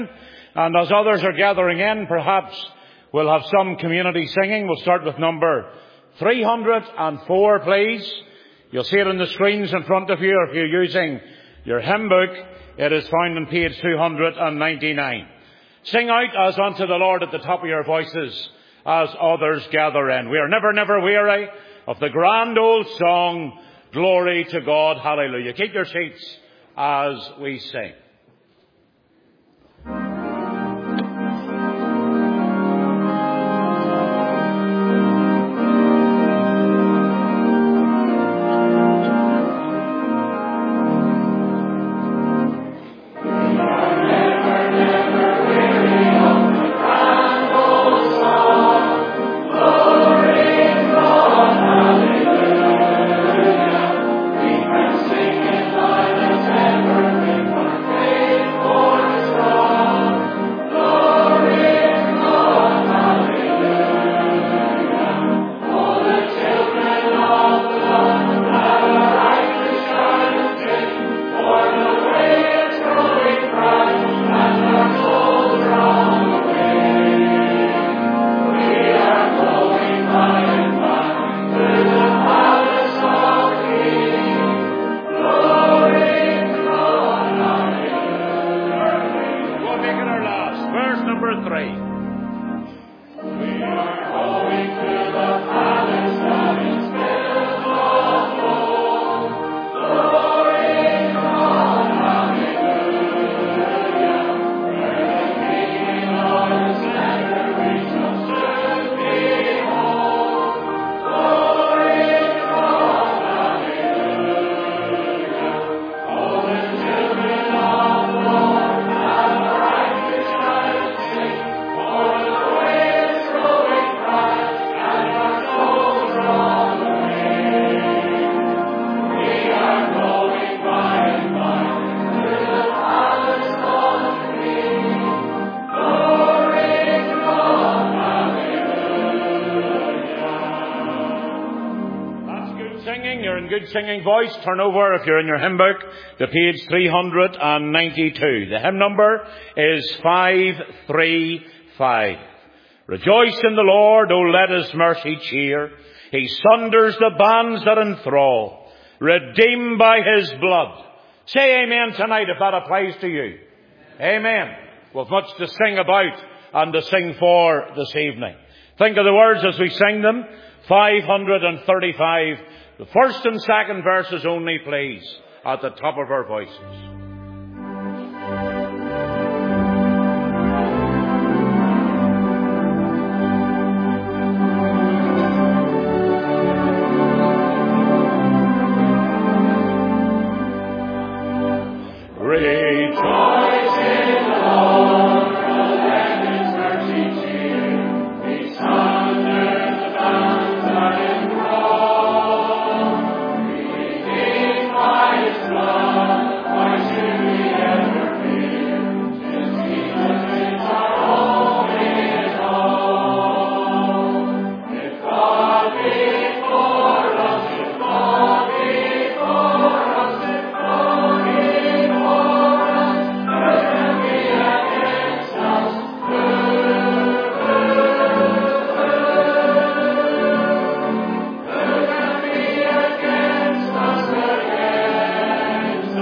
And as others are gathering in, perhaps we'll have some community singing. We'll start with number 304, please. You'll see it on the screens in front of you. If you're using your hymn book, it is found on page 299. Sing out as unto the Lord at the top of your voices as others gather in. We are never, never weary of the grand old song, Glory to God, Hallelujah. Keep your seats as we sing. Singing voice, turn over, if you're in your hymn book, to page 392. The hymn number is 535. Rejoice in the Lord, O let his mercy cheer. He sunders the bands that enthrall, redeemed by his blood. Say amen tonight if that applies to you. Amen. We've much to sing about and to sing for this evening. Think of the words as we sing them. 535. The first and second verses only, please, at the top of our voices. Rejoice in the Lord, let his mercy cheer. He sunders the bands that enthrall. Redeemed by his blood, why should we ever fear? 'Tis Jesus is our only and all. If God be for us, if God be for us, if God be for us, who can be against us? Who can be against us, against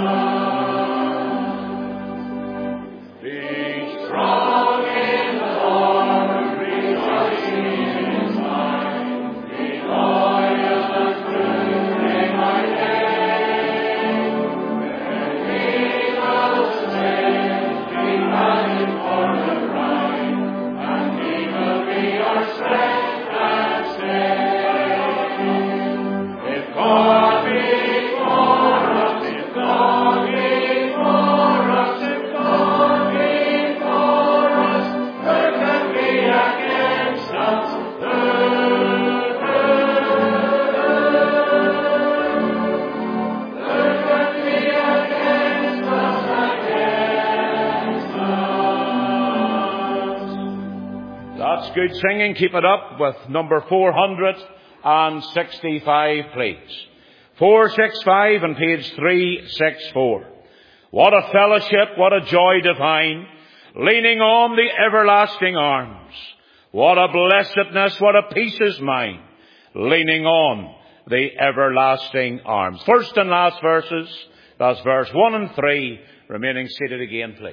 us? Be strong in the Lord, rejoicing in his might. Be loyal and true day by day. When evil sins, be fighting for the right, and he will be our strength and stay. If God be for us, if God be for us, if God be for us, who can be against us? Who can be against us, against us? That's good singing. Keep it up with number 465, please. 465 on page 364. What a fellowship, what a joy divine, leaning on the everlasting arms. What a blessedness, what a peace is mine, leaning on the everlasting arms. First and last verses, that's verse 1 and 3, remaining seated again, please.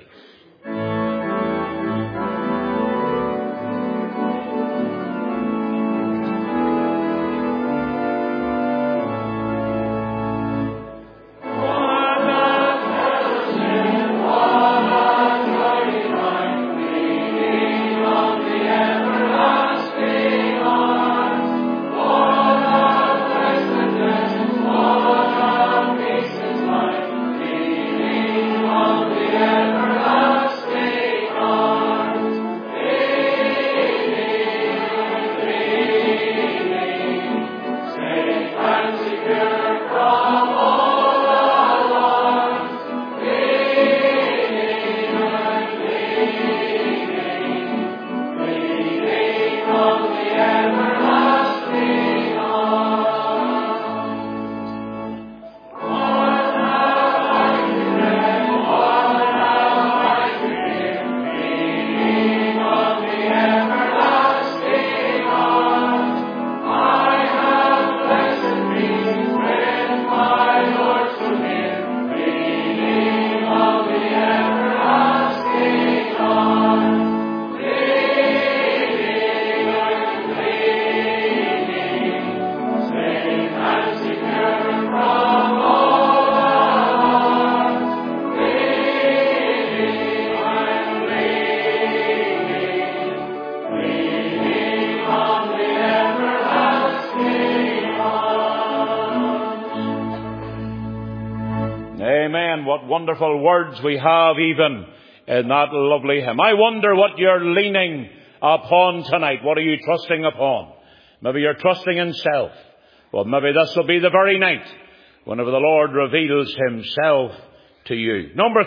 Wonderful words we have even in that lovely hymn. I wonder what you're leaning upon tonight. What are you trusting upon? Maybe you're trusting in self. Well, maybe this will be the very night whenever the Lord reveals himself to you. Number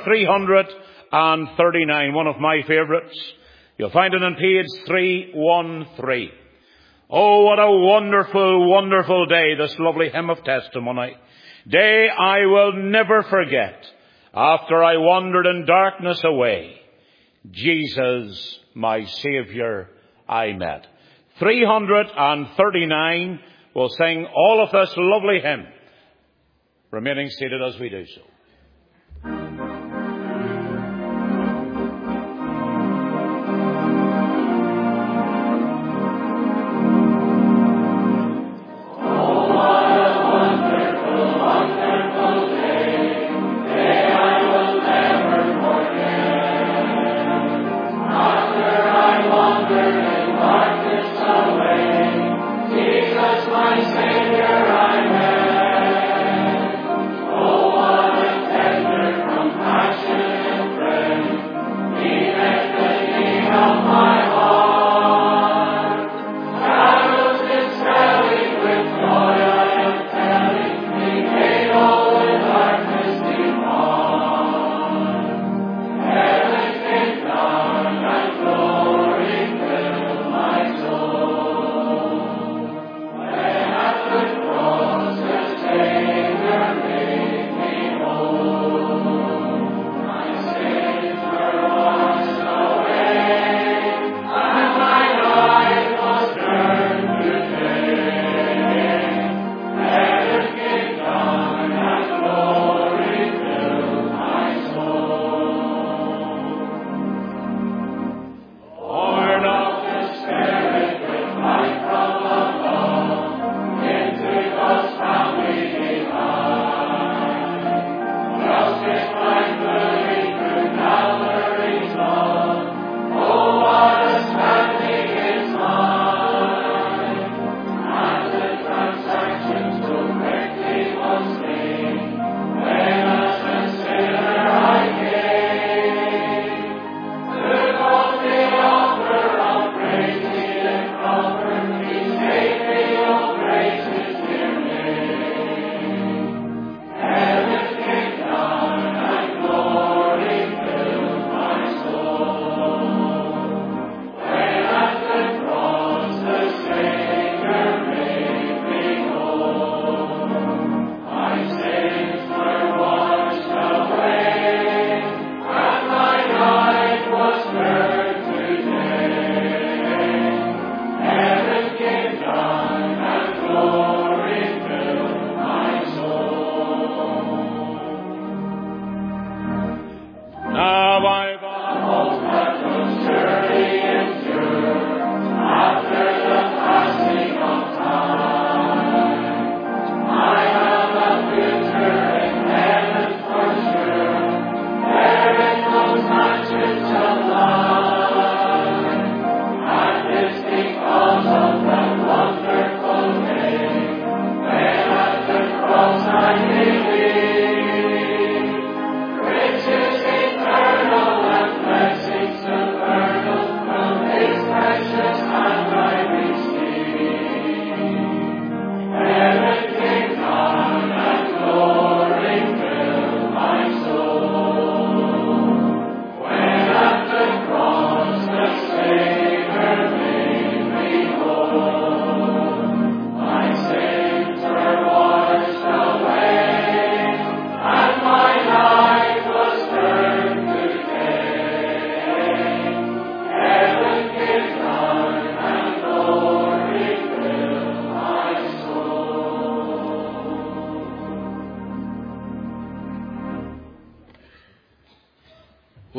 339, one of my favorites. You'll find it on page 313. Oh, what a wonderful, wonderful day, this lovely hymn of testimony. Day I will never forget. After I wandered in darkness away, Jesus, my Saviour, I met. 339, we'll sing all of this lovely hymn, remaining seated as we do so. My Savior, I met. Oh, what a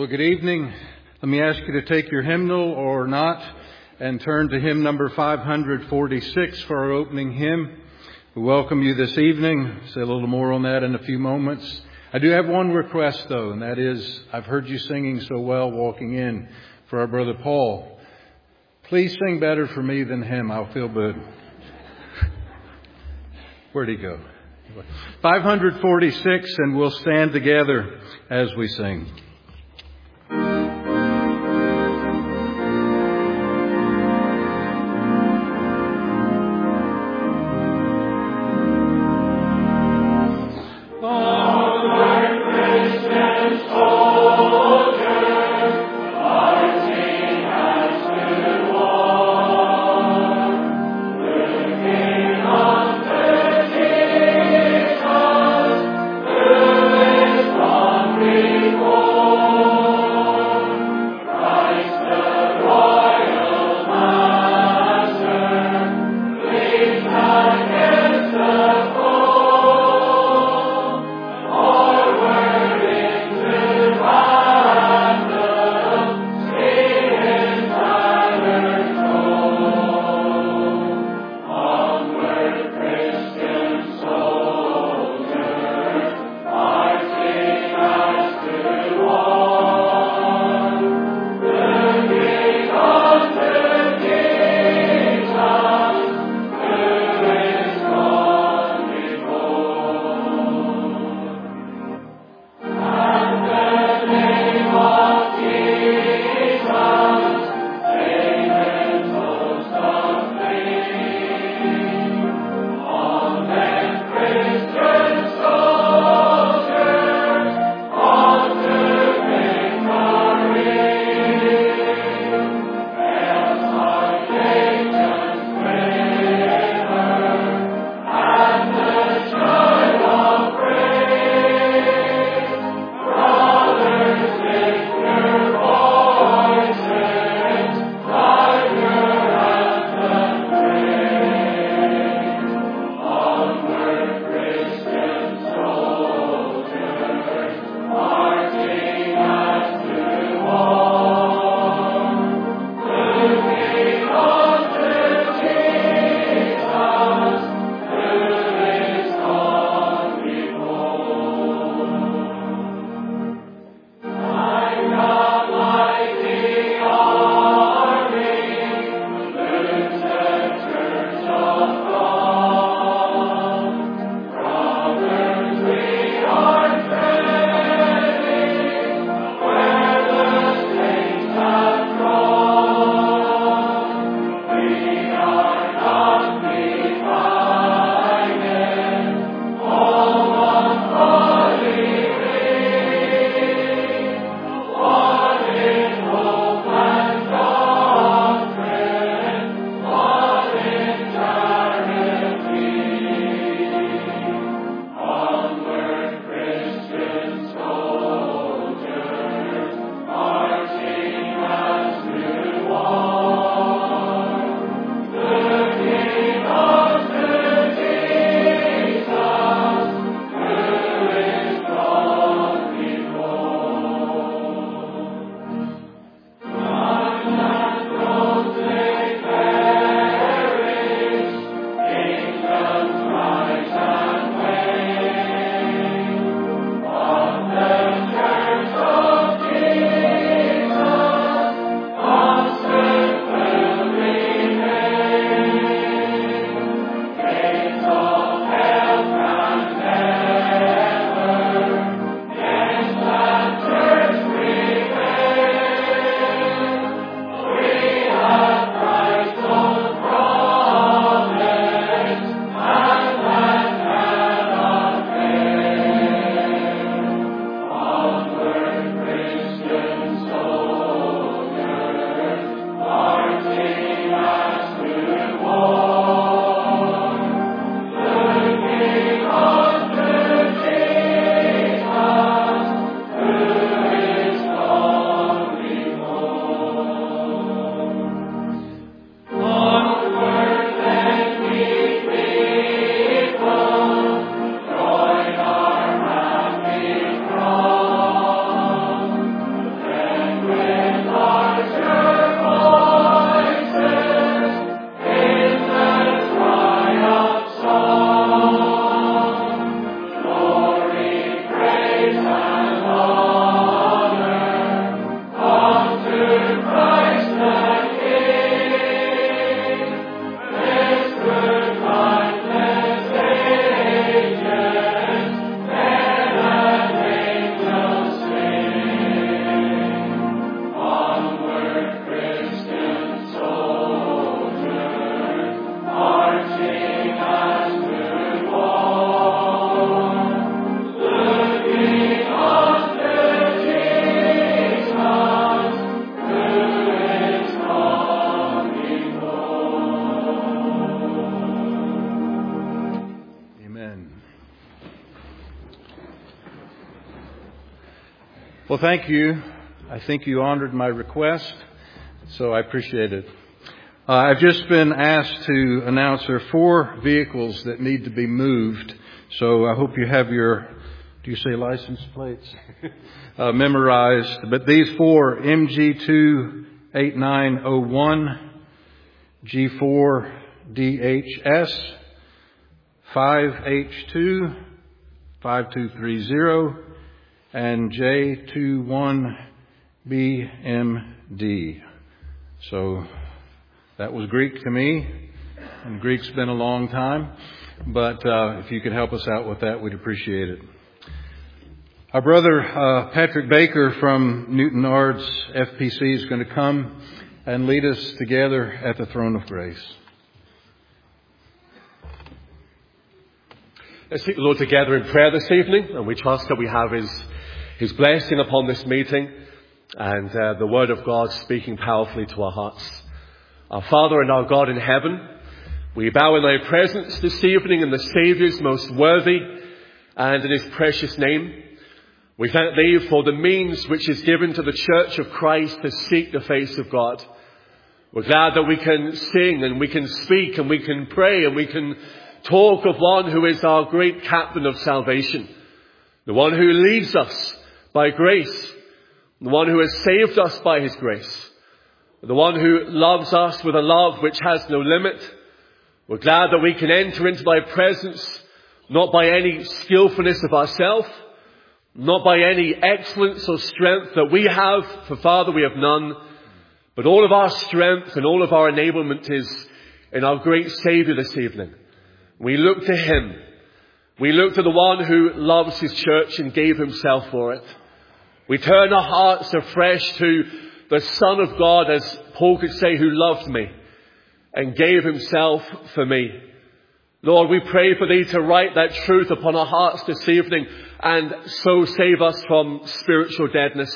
good evening. Let me ask you to take your hymnal or not and turn to hymn number 546 for our opening hymn. We welcome you this evening. Say a little more on that in a few moments. I do have one request though, and that is, I've heard you singing so well walking in for our brother Paul. Please sing better for me than him. I'll feel good. Where'd he go? 546, and we'll stand together as we sing. Oh Well, thank you. I think you honored my request, so I appreciate it. I've just been asked to announce there are 4 vehicles that need to be moved, so I hope you have your, do you say license plates? Memorized. But these 4, MG28901, G4DHS, 5H2, 5230, and J21BMD. So that was Greek to me, and Greek's been a long time. But if you could help us out with that, we'd appreciate it. Our brother Patrick Baker from Newton Ards FPC is going to come and lead us together at the throne of grace. Let's seek the Lord together in prayer this evening, and we trust that we have His blessing upon this meeting and the Word of God speaking powerfully to our hearts. Our Father and our God in heaven, we bow in Thy presence this evening in the Saviour's most worthy and in His precious name. We thank Thee for the means which is given to the Church of Christ to seek the face of God. We're glad that we can sing and we can speak and we can pray and we can talk of one who is our great captain of salvation, the one who leads us by grace, the one who has saved us by His grace, the one who loves us with a love which has no limit. We're glad that we can enter into Thy presence not by any skillfulness of ourselves, not by any excellence or strength that we have, for Father, we have none, but all of our strength and all of our enablement is in our great Saviour this evening. We look to Him. We look to the one who loves His church and gave Himself for it. We turn our hearts afresh to the Son of God, as Paul could say, who loved me and gave Himself for me. Lord, we pray for Thee to write that truth upon our hearts this evening and so save us from spiritual deadness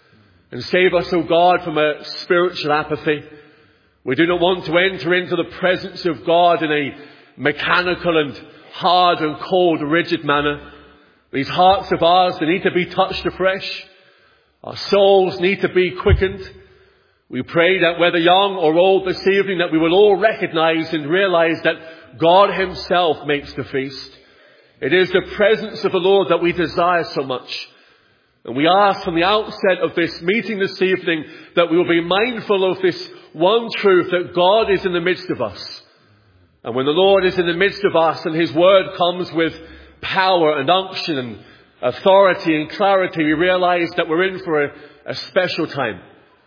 and save us, O God, from a spiritual apathy. We do not want to enter into the presence of God in a mechanical and hard and cold, rigid manner. These hearts of ours, they need to be touched afresh. Our souls need to be quickened. We pray that whether young or old this evening, that we will all recognize and realize that God Himself makes the feast. It is the presence of the Lord that we desire so much. And we ask from the outset of this meeting this evening that we will be mindful of this one truth, that God is in the midst of us. And when the Lord is in the midst of us and His word comes with power and unction and authority and clarity, we realize that we're in for a special time,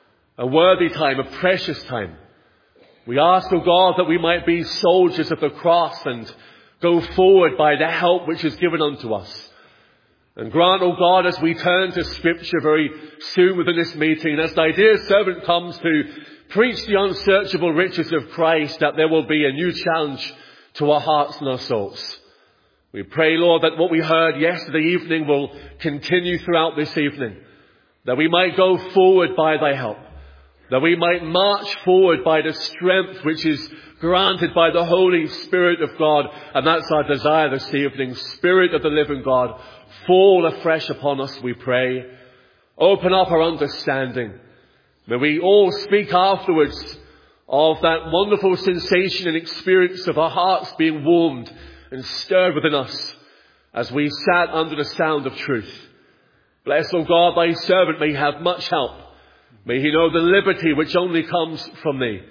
a worthy time, a precious time. We ask, O God, that we might be soldiers of the cross and go forward by the help which is given unto us. And grant, O God, as we turn to Scripture very soon within this meeting, as Thy dear servant comes to preach the unsearchable riches of Christ, that there will be a new challenge to our hearts and our souls. We pray, Lord, that what we heard yesterday evening will continue throughout this evening, that we might go forward by Thy help, that we might march forward by the strength which is granted by the Holy Spirit of God. And that's our desire this evening. Spirit of the living God, fall afresh upon us, we pray. Open up our understanding. May we all speak afterwards of that wonderful sensation and experience of our hearts being warmed and stirred within us as we sat under the sound of truth. Bless, O God, Thy servant may have much help. May he know the liberty which only comes from Thee.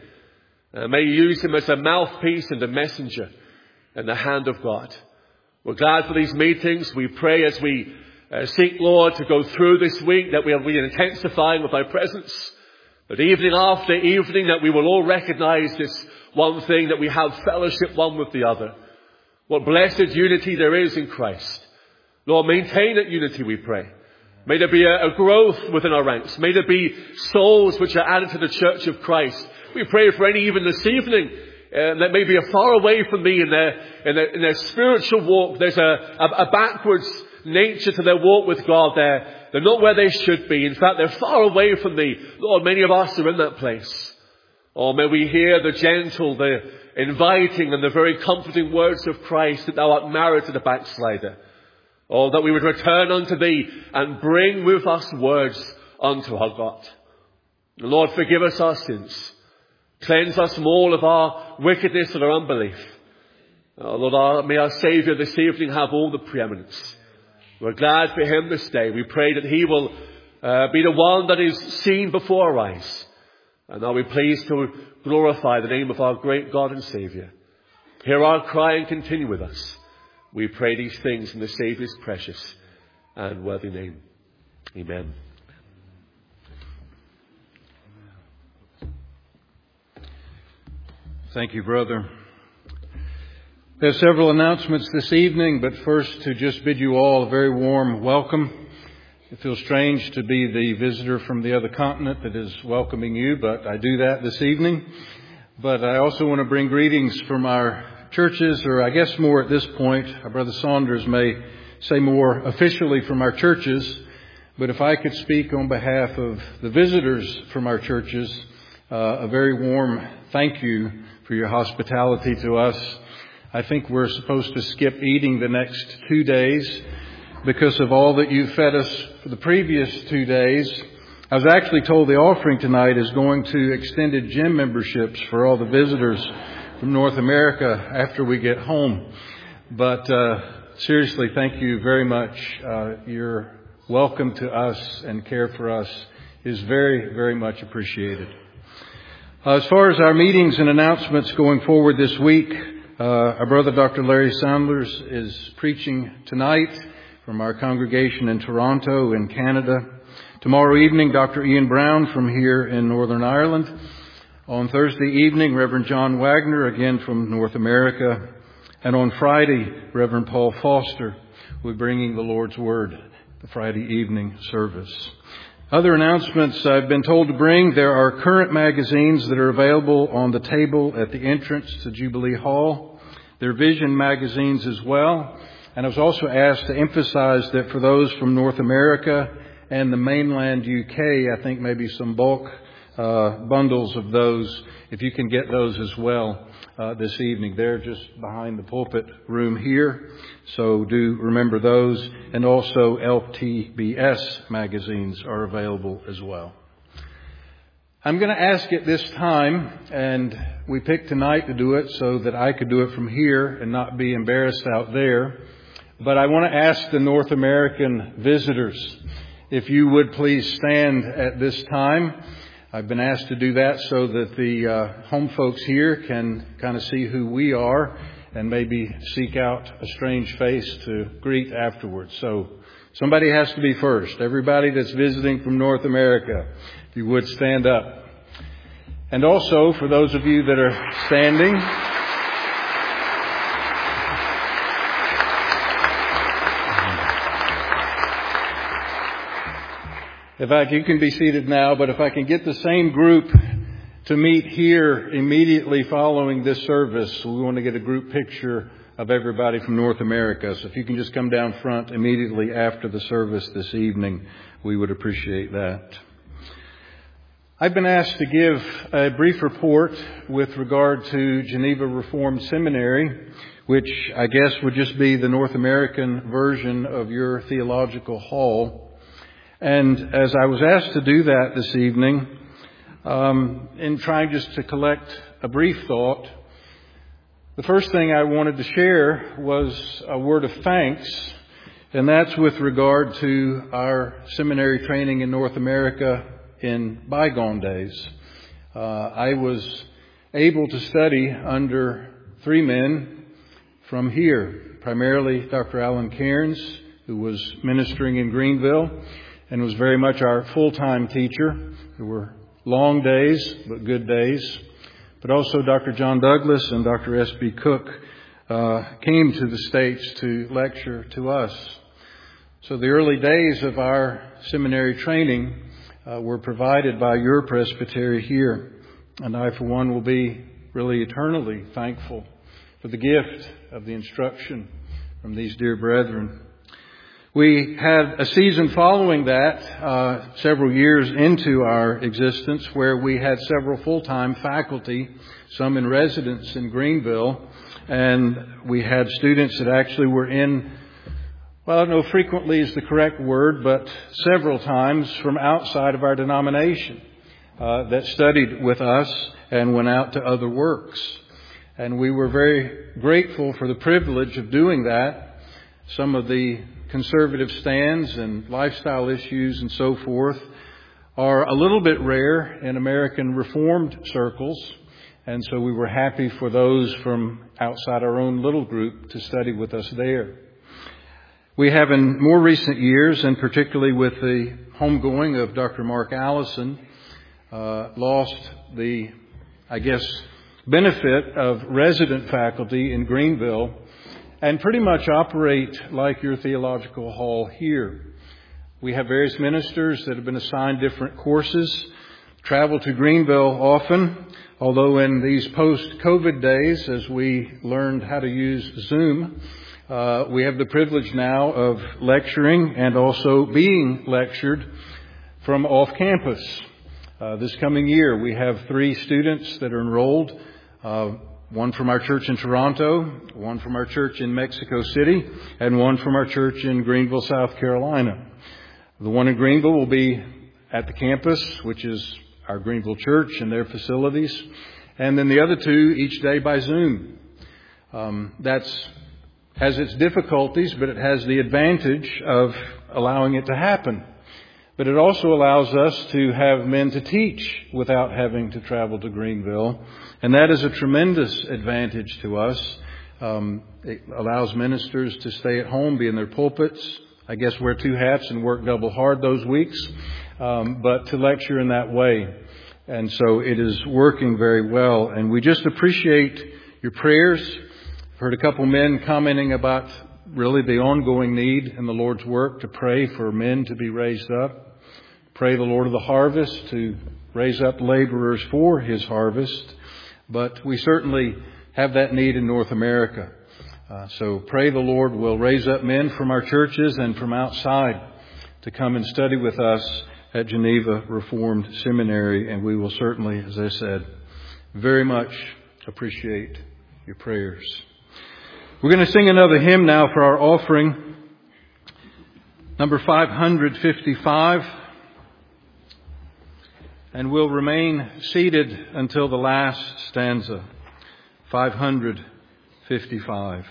May you use him as a mouthpiece and a messenger in the hand of God. We're glad for these meetings. We pray as we seek, Lord, to go through this week that we will be intensifying with Thy presence. That evening after evening that we will all recognize this one thing, that we have fellowship one with the other. What blessed unity there is in Christ. Lord, maintain that unity, we pray. May there be a growth within our ranks. May there be souls which are added to the Church of Christ. We pray for any even this evening that may be far away from Thee in their spiritual walk. There's a backwards nature to their walk with God there. They're not where they should be. In fact, they're far away from Thee. Lord, many of us are in that place. Oh, may we hear the gentle, the inviting and the very comforting words of Christ, that Thou art married to the backslider. Oh, that we would return unto thee and bring with us words unto our God. Lord, forgive us our sins. Cleanse us from all of our wickedness and our unbelief. Lord, may our Saviour this evening have all the preeminence. We're glad for him this day. We pray that he will be the one that is seen before our eyes. And are we pleased to glorify the name of our great God and Saviour. Hear our cry and continue with us. We pray these things in the Saviour's precious and worthy name. Amen. Thank you, brother. There's several announcements this evening, but first to just bid you all a very warm welcome. It feels strange to be the visitor from the other continent that is welcoming you, but I do that this evening. But I also want to bring greetings from our churches, or I guess more at this point, our Brother Saunders may say more officially from our churches. But if I could speak on behalf of the visitors from our churches, a very warm thank you for your hospitality to us. I think we're supposed to skip eating the next 2 days because of all that you fed us for the previous 2 days. I was actually told the offering tonight is going to extended gym memberships for all the visitors from North America after we get home. But seriously, thank you very much. Your welcome to us and care for us is very, very much appreciated. As far as our meetings and announcements going forward this week, our brother Dr. Larry Sanders is preaching tonight from our congregation in Toronto in Canada. Tomorrow evening, Dr. Ian Brown from here in Northern Ireland. On Thursday evening, Reverend John Wagner, again from North America. And on Friday, Reverend Paul Foster will be bringing the Lord's Word, the Friday evening service. Other announcements I've been told to bring. There are current magazines that are available on the table at the entrance to Jubilee Hall. There are Vision magazines as well. And I was also asked to emphasize that for those from North America and the mainland UK, I think maybe some bulk bundles of those, if you can get those as well this evening. They're just behind the pulpit room here. So do remember those. And also LTBS magazines are available as well. I'm going to ask at this time, and we picked tonight to do it so that I could do it from here and not be embarrassed out there. But I want to ask the North American visitors, if you would please stand at this time. I've been asked to do that so that the home folks here can kind of see who we are and maybe seek out a strange face to greet afterwards. So somebody has to be first. Everybody that's visiting from North America, if you would stand up. And also, for those of you that are standing, in fact, you can be seated now, but if I can get the same group to meet here immediately following this service, we want to get a group picture of everybody from North America. So if you can just come down front immediately after the service this evening, we would appreciate that. I've been asked to give a brief report with regard to Geneva Reformed Seminary, which I guess would just be the North American version of your theological hall. And as I was asked to do that this evening, in trying just to collect a brief thought, the first thing I wanted to share was a word of thanks, and that's with regard to our seminary training in North America in bygone days. I was able to study under 3 men from here, primarily Dr. Alan Cairns, who was ministering in Greenville and was very much our full-time teacher. There were long days, but good days. But also Dr. John Douglas and Dr. S.B. Cook came to the States to lecture to us. So the early days of our seminary training were provided by your presbytery here. And I, for one, will be really eternally thankful for the gift of the instruction from these dear brethren. We had a season following that, several years into our existence, where we had several full-time faculty, some in residence in Greenville, and we had students that actually were in well, I don't know if frequently is the correct word, but several times from outside of our denomination that studied with us and went out to other works. And we were very grateful for the privilege of doing that. Some of the conservative stands and lifestyle issues and so forth are a little bit rare in American Reformed circles. And so we were happy for those from outside our own little group to study with us there. We have in more recent years, and particularly with the homegoing of Dr. Mark Allison, lost the, benefit of resident faculty in Greenville and pretty much operate like your theological hall here. We have various ministers that have been assigned different courses, travel to Greenville often, although in these post-COVID days, as we learned how to use Zoom, we have the privilege now of lecturing and also being lectured from off campus. This coming year, we have 3 students that are enrolled, one from our church in Toronto, one from our church in Mexico City, and one from our church in Greenville, South Carolina. The one in Greenville will be at the campus, which is our Greenville church and their facilities, and then the other 2 each day by Zoom. That's has its difficulties, but it has the advantage of allowing it to happen. But it also allows us to have men to teach without having to travel to Greenville. And that is a tremendous advantage to us. It allows ministers to stay at home, be in their pulpits, wear 2 hats and work double hard those weeks, but to lecture in that way. And so it is working very well. And we just appreciate your prayers. I've heard a couple men commenting about really the ongoing need in the Lord's work to pray for men to be raised up. Pray the Lord of the harvest to raise up laborers for His harvest. But we certainly have that need in North America. So pray the Lord will raise up men from our churches and from outside to come and study with us at Geneva Reformed Seminary. And we will certainly, as I said, very much appreciate your prayers. We're going to sing another hymn now for our offering, number 555. And we'll remain seated until the last stanza, 555.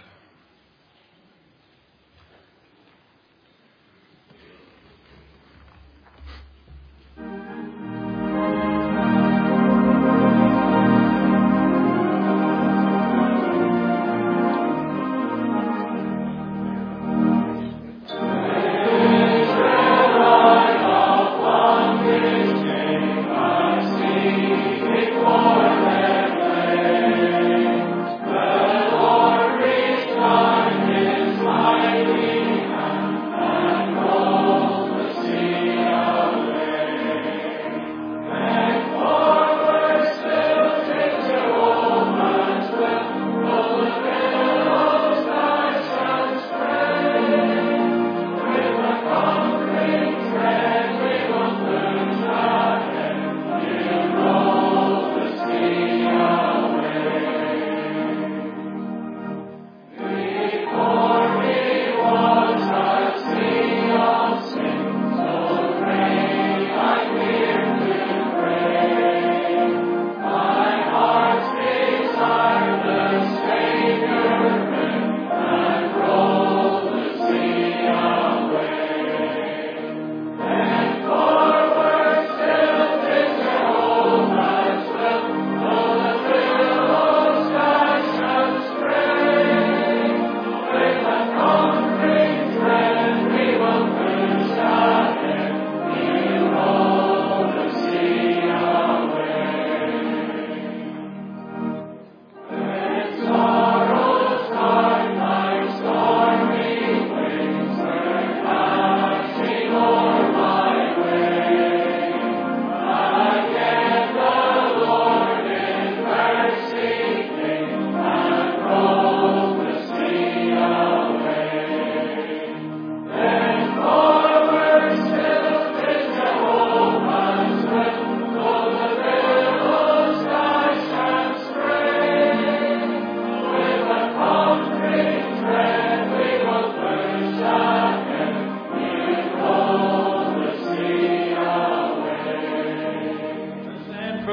Praise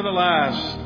the last.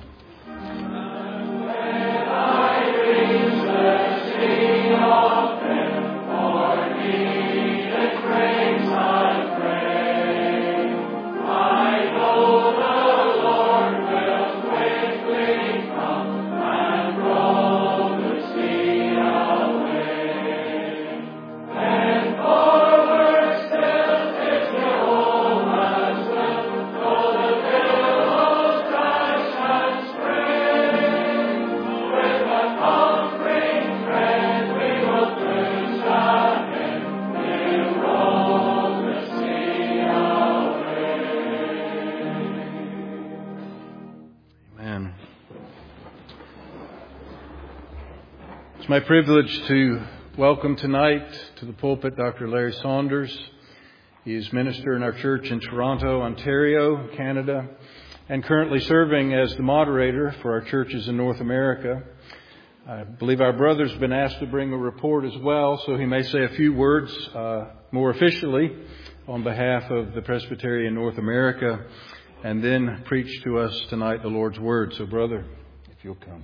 It's my privilege to welcome tonight to the pulpit Dr. Larry Saunders. He is minister in our church in Toronto, Ontario, Canada, and currently serving as the moderator for our churches in North America. I believe our brother's been asked to bring a report as well, so he may say a few words more officially on behalf of the Presbytery in North America, and then preach to us tonight the Lord's Word. So, brother, if you'll come.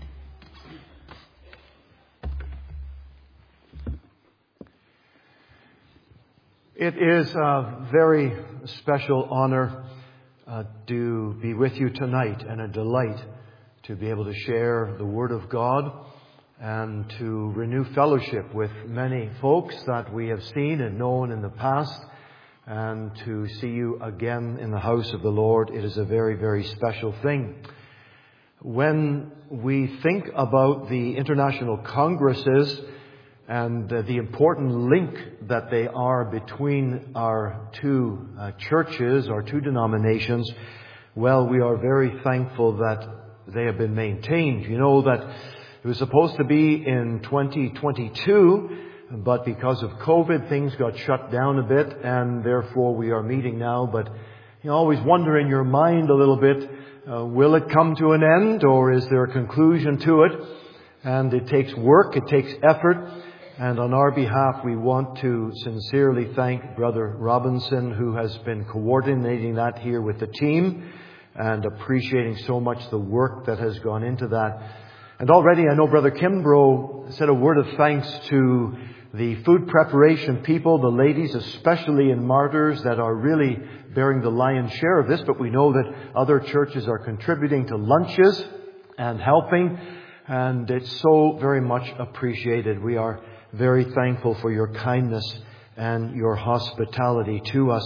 It is a very special honor to be with you tonight, and a delight to be able to share the Word of God and to renew fellowship with many folks that we have seen and known in the past, and to see you again in the house of the Lord. It is a very, very special thing. When we think about the international congresses and the important link that they are between our two churches, our two denominations, well, we are very thankful that they have been maintained. You know that it was supposed to be in 2022, but because of COVID, things got shut down a bit, and therefore we are meeting now. But you always wonder in your mind a little bit, will it come to an end, or is there a conclusion to it? And it takes work, it takes effort. And on our behalf, we want to sincerely thank Brother Robinson, who has been coordinating that here with the team and appreciating so much the work that has gone into that. And already I know Brother Kimbrough said a word of thanks to the food preparation people, the ladies, especially in Martyrs, that are really bearing the lion's share of this. But we know that other churches are contributing to lunches and helping. And it's so very much appreciated. We are very thankful for your kindness and your hospitality to us.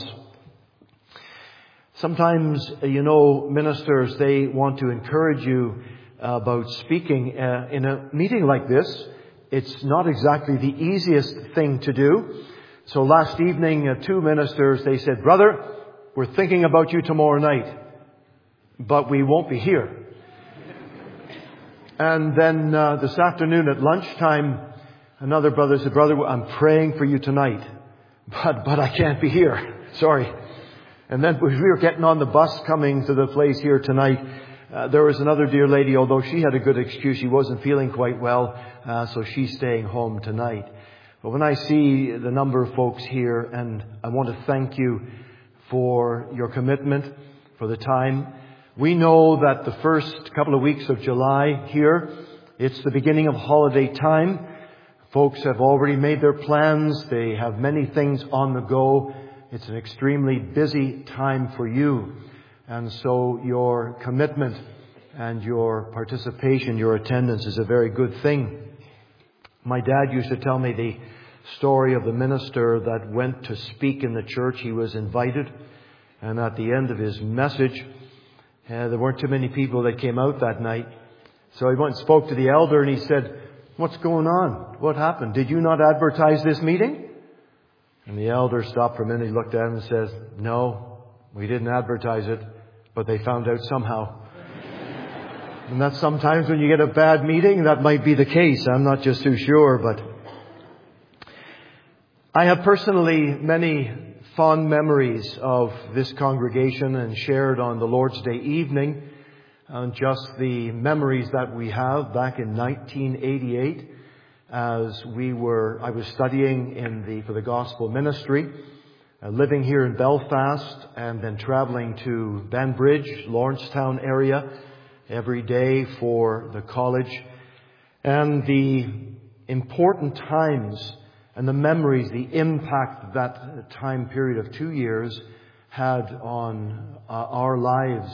Sometimes, ministers, they want to encourage you about speaking in a meeting like this. It's not exactly the easiest thing to do. So last evening, two ministers, they said, "Brother, we're thinking about you tomorrow night, but we won't be here." And then this afternoon at lunchtime, another brother said, "Brother, I'm praying for you tonight, but I can't be here. Sorry." And then we were getting on the bus coming to the place here tonight. There was another dear lady, although she had a good excuse, she wasn't feeling quite well, so she's staying home tonight. But when I see the number of folks here, and I want to thank you for your commitment, for the time. We know that the first couple of weeks of July here, it's the beginning of holiday time. Folks have already made their plans. They have many things on the go. It's an extremely busy time for you. And so your commitment and your participation, your attendance is a very good thing. My dad used to tell me the story of the minister that went to speak in the church. He was invited, and at the end of his message, there weren't too many people that came out that night. So he went and spoke to the elder, and he said, "What's going on? What happened? Did you not advertise this meeting?" And the elder stopped for a minute. He looked at him and says, "No, we didn't advertise it, but they found out somehow." And that's sometimes when you get a bad meeting, that might be the case. I'm not just too sure, but I have personally many fond memories of this congregation, and shared on the Lord's Day evening just the memories that we have back in 1988 as I was studying for the gospel ministry. living here in Belfast and then traveling to Banbridge, Lawrencetown area every day for the college. And the important times and the memories, the impact that time period of 2 years had on our lives,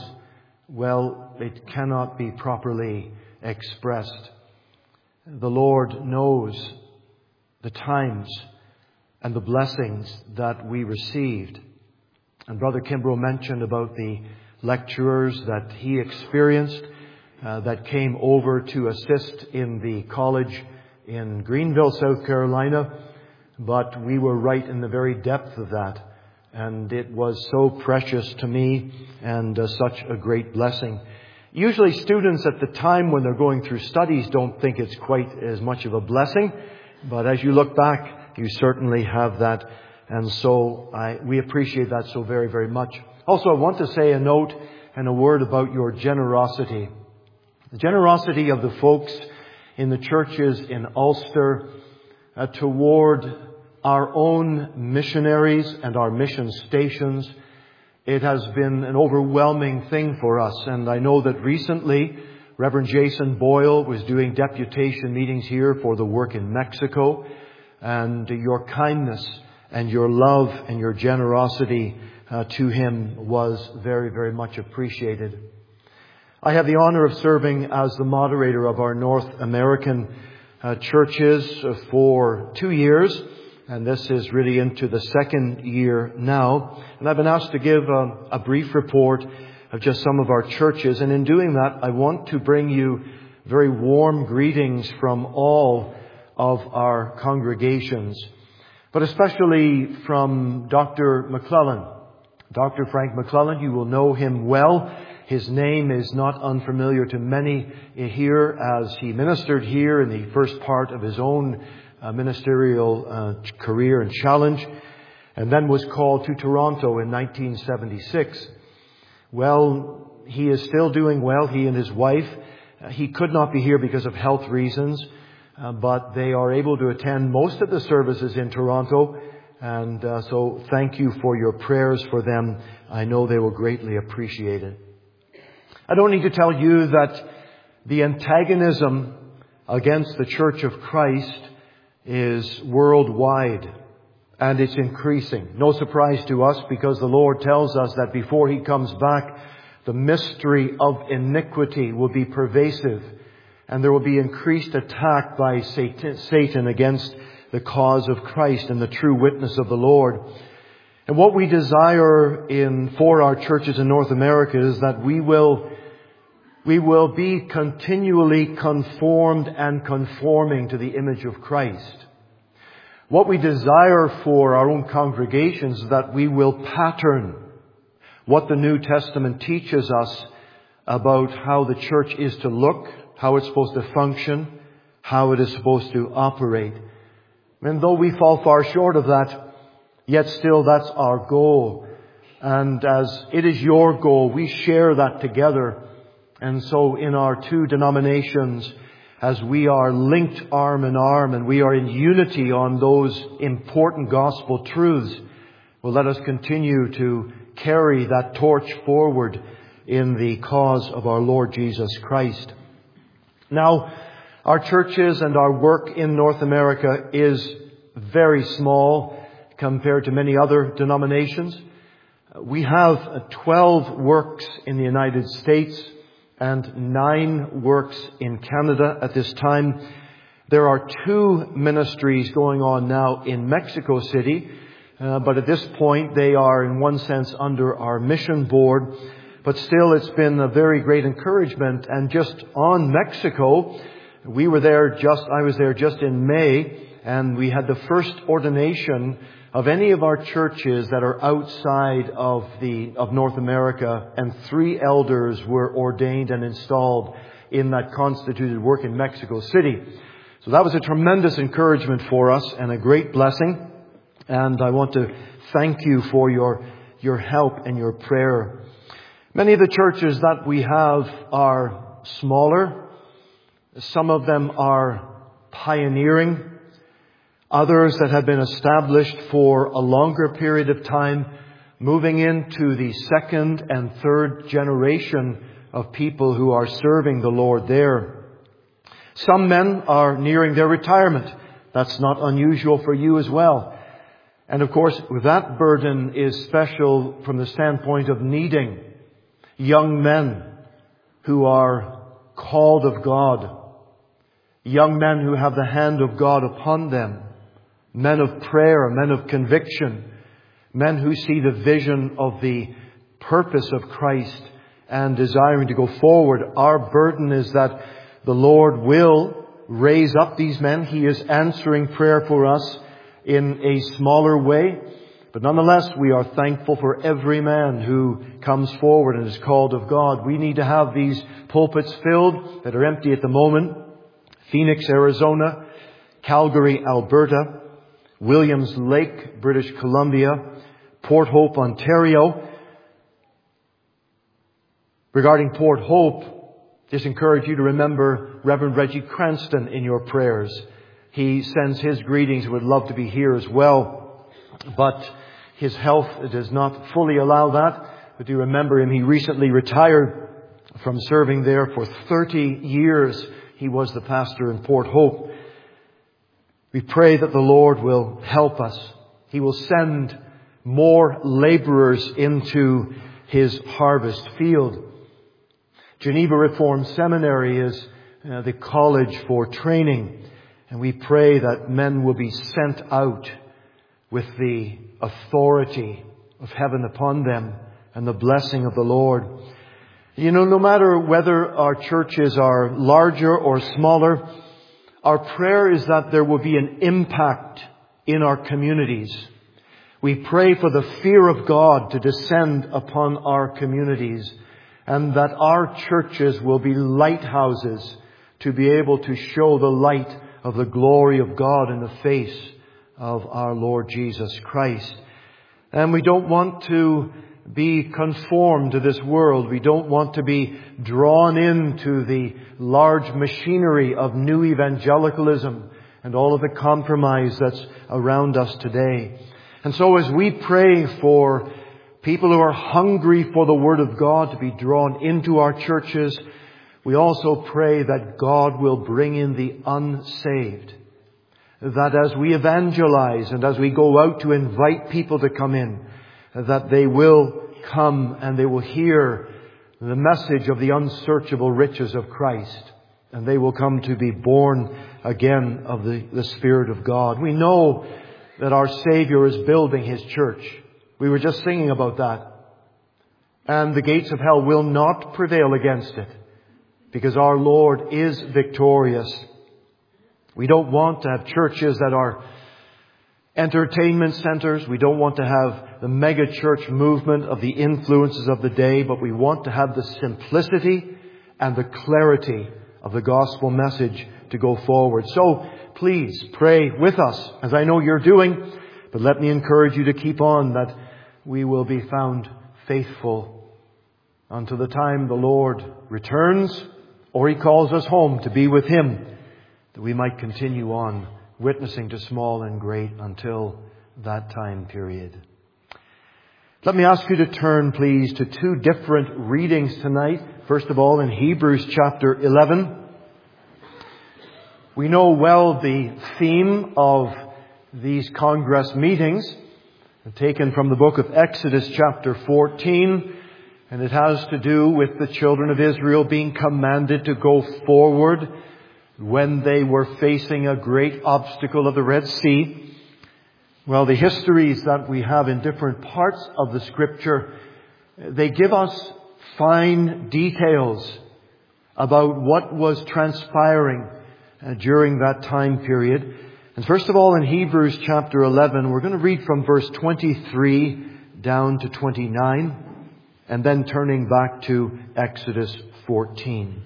well, it cannot be properly expressed. The Lord knows the times and the blessings that we received. And Brother Kimbrough mentioned about the lecturers that he experienced that came over to assist in the college in Greenville, South Carolina. But we were right in the very depth of that. And it was so precious to me and such a great blessing. Usually students at the time when they're going through studies don't think it's quite as much of a blessing. But as you look back, you certainly have that. And so we appreciate that so very, very much. Also, I want to say a note and a word about your generosity. The generosity of the folks in the churches in Ulster toward our own missionaries and our mission stations. It has been an overwhelming thing for us. And I know that recently Reverend Jason Boyle was doing deputation meetings here for the work in Mexico. And your kindness and your love and your generosity to him was very, very much appreciated. I have the honor of serving as the moderator of our North American churches for 2 years. And this is really into the second year now. And I've been asked to give a brief report of just some of our churches. And in doing that, I want to bring you very warm greetings from all of our congregations, but especially from Dr. McClellan. Dr. Frank McClellan, you will know him well. His name is not unfamiliar to many here as he ministered here in the first part of his own ministerial career and challenge, and then was called to Toronto in 1976. Well, he is still doing well, he and his wife. He could not be here because of health reasons, but they are able to attend most of the services in Toronto, and so thank you for your prayers for them. I know they will greatly appreciate it. I don't need to tell you that the antagonism against the Church of Christ is worldwide, and it's increasing. No surprise to us, because the Lord tells us that before He comes back, the mystery of iniquity will be pervasive, and there will be increased attack by Satan against the cause of Christ and the true witness of the Lord. And what we desire for our churches in North America is that we will be continually conformed and conforming to the image of Christ. What we desire for our own congregations is that we will pattern what the New Testament teaches us about how the church is to look, how it's supposed to function, how it is supposed to operate. And though we fall far short of that, yet still that's our goal. And as it is your goal, we share that together. And so in our two denominations, as we are linked arm in arm and we are in unity on those important gospel truths, well, let us continue to carry that torch forward in the cause of our Lord Jesus Christ. Now, our churches and our work in North America is very small compared to many other denominations. We have 12 works in the United States and 9 works in Canada at this time. There are 2 ministries going on now in Mexico City, but at this point they are in one sense under our mission board. But still, it's been a very great encouragement. And just on Mexico, I was there just in May, and we had the first ordination of any of our churches that are outside of North America, and 3 elders were ordained and installed in that constituted work in Mexico City. So that was a tremendous encouragement for us and a great blessing. And I want to thank you for your help and your prayer. Many of the churches that we have are smaller. Some of them are pioneering. others that have been established for a longer period of time, moving into the second and third generation of people who are serving the Lord there. Some men are nearing their retirement. That's not unusual for you as well. And of course, that burden is special from the standpoint of needing young men who are called of God, young men who have the hand of God upon them, men of prayer, men of conviction, men who see the vision of the purpose of Christ and desiring to go forward. Our burden is that the Lord will raise up these men. He is answering prayer for us in a smaller way. But nonetheless, we are thankful for every man who comes forward and is called of God. We need to have these pulpits filled that are empty at the moment. Phoenix, Arizona, Calgary, Alberta, Williams Lake, British Columbia, Port Hope, Ontario. Regarding Port Hope, just encourage you to remember Reverend Reggie Cranston in your prayers. He sends his greetings, would love to be here as well, but his health does not fully allow that. But do remember him. He recently retired from serving there for 30 years. He was the pastor in Port Hope. We pray that the Lord will help us. He will send more laborers into His harvest field. Geneva Reformed Seminary is the college for training. And we pray that men will be sent out with the authority of heaven upon them and the blessing of the Lord. You know, no matter whether our churches are larger or smaller, our prayer is that there will be an impact in our communities. We pray for the fear of God to descend upon our communities, and that our churches will be lighthouses to be able to show the light of the glory of God in the face of our Lord Jesus Christ. And we don't want to be conformed to this world. We don't want to be drawn into the large machinery of new evangelicalism and all of the compromise that's around us today. And so as we pray for people who are hungry for the Word of God to be drawn into our churches, we also pray that God will bring in the unsaved. That as we evangelize and as we go out to invite people to come in, that they will come and they will hear the message of the unsearchable riches of Christ. And they will come to be born again of the Spirit of God. We know that our Savior is building His church. We were just singing about that. And the gates of hell will not prevail against it, because our Lord is victorious. We don't want to have churches that are entertainment centers. We don't want to have the mega church movement of the influences of the day, but we want to have the simplicity and the clarity of the gospel message to go forward. So please pray with us, as I know you're doing, but let me encourage you to keep on, that we will be found faithful until the time the Lord returns or He calls us home to be with Him, that we might continue on witnessing to small and great until that time period. Let me ask you to turn, please, to two different readings tonight. First of all, in Hebrews chapter 11. We know well the theme of these Congress meetings, taken from the book of Exodus chapter 14, and it has to do with the children of Israel being commanded to go forward when they were facing a great obstacle of the Red Sea. Well, the histories that we have in different parts of the Scripture, they give us fine details about what was transpiring during that time period. And first of all, in Hebrews chapter 11, we're going to read from verse 23 down to 29, and then turning back to Exodus 14.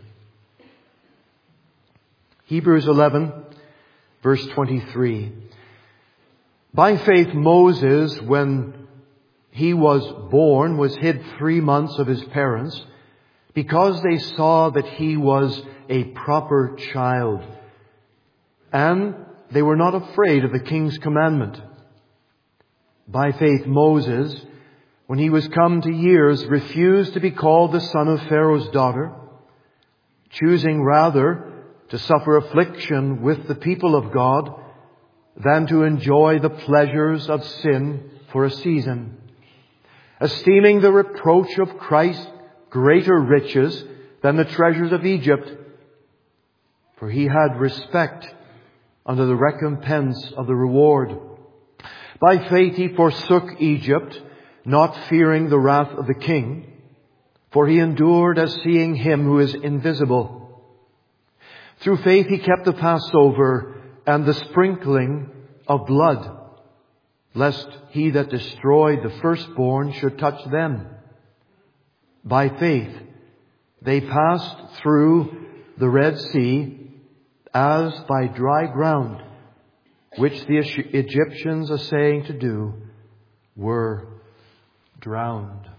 Hebrews 11, verse 23. By faith Moses, when he was born, was hid 3 months of his parents, because they saw that he was a proper child, and they were not afraid of the king's commandment. By faith, Moses, when he was come to years, refused to be called the son of Pharaoh's daughter, choosing rather to suffer affliction with the people of God than to enjoy the pleasures of sin for a season, esteeming the reproach of Christ greater riches than the treasures of Egypt, for he had respect unto the recompense of the reward. By faith he forsook Egypt, not fearing the wrath of the king, for he endured as seeing him who is invisible. Through faith he kept the Passover and the sprinkling of blood, lest he that destroyed the firstborn should touch them. By faith they passed through the Red Sea as by dry ground, which the Egyptians, essaying to do, were drowned.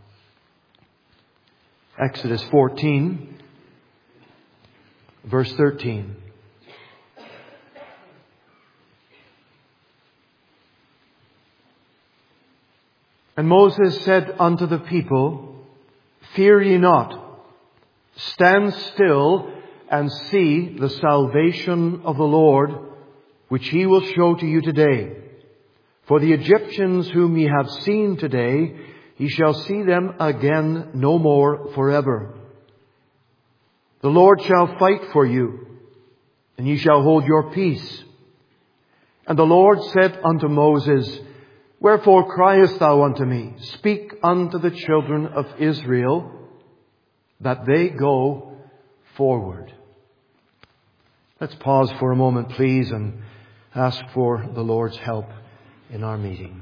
Exodus 14, verse 13. And Moses said unto the people, Fear ye not, stand still and see the salvation of the Lord, which he will show to you today. For the Egyptians whom ye have seen today, ye shall see them again no more forever. The Lord shall fight for you, and ye shall hold your peace. And the Lord said unto Moses, Wherefore criest thou unto me? Speak unto the children of Israel, that they go forward. Let's pause for a moment, please, and ask for the Lord's help in our meeting.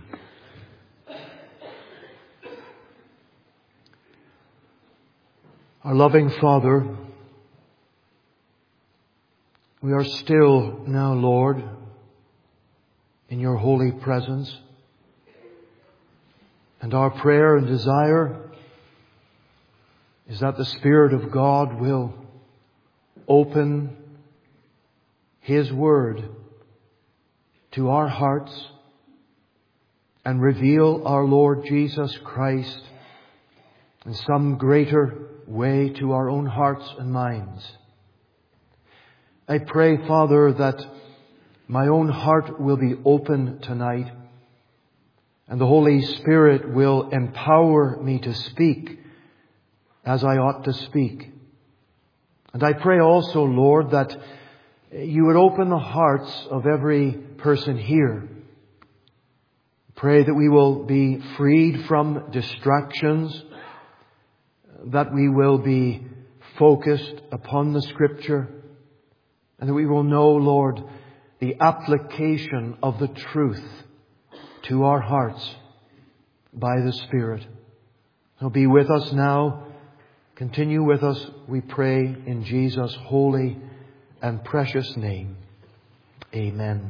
Our loving Father, we are still now, Lord, in your holy presence. And our prayer and desire is that the Spirit of God will open His Word to our hearts and reveal our Lord Jesus Christ in some greater way to our own hearts and minds. I pray, Father, that my own heart will be open tonight, and the Holy Spirit will empower me to speak as I ought to speak. And I pray also, Lord, that you would open the hearts of every person here. Pray that we will be freed from distractions, that we will be focused upon the Scripture, and that we will know, Lord, the application of the truth to our hearts by the Spirit. So be with us now. Continue with us, we pray, in Jesus' holy and precious name. Amen.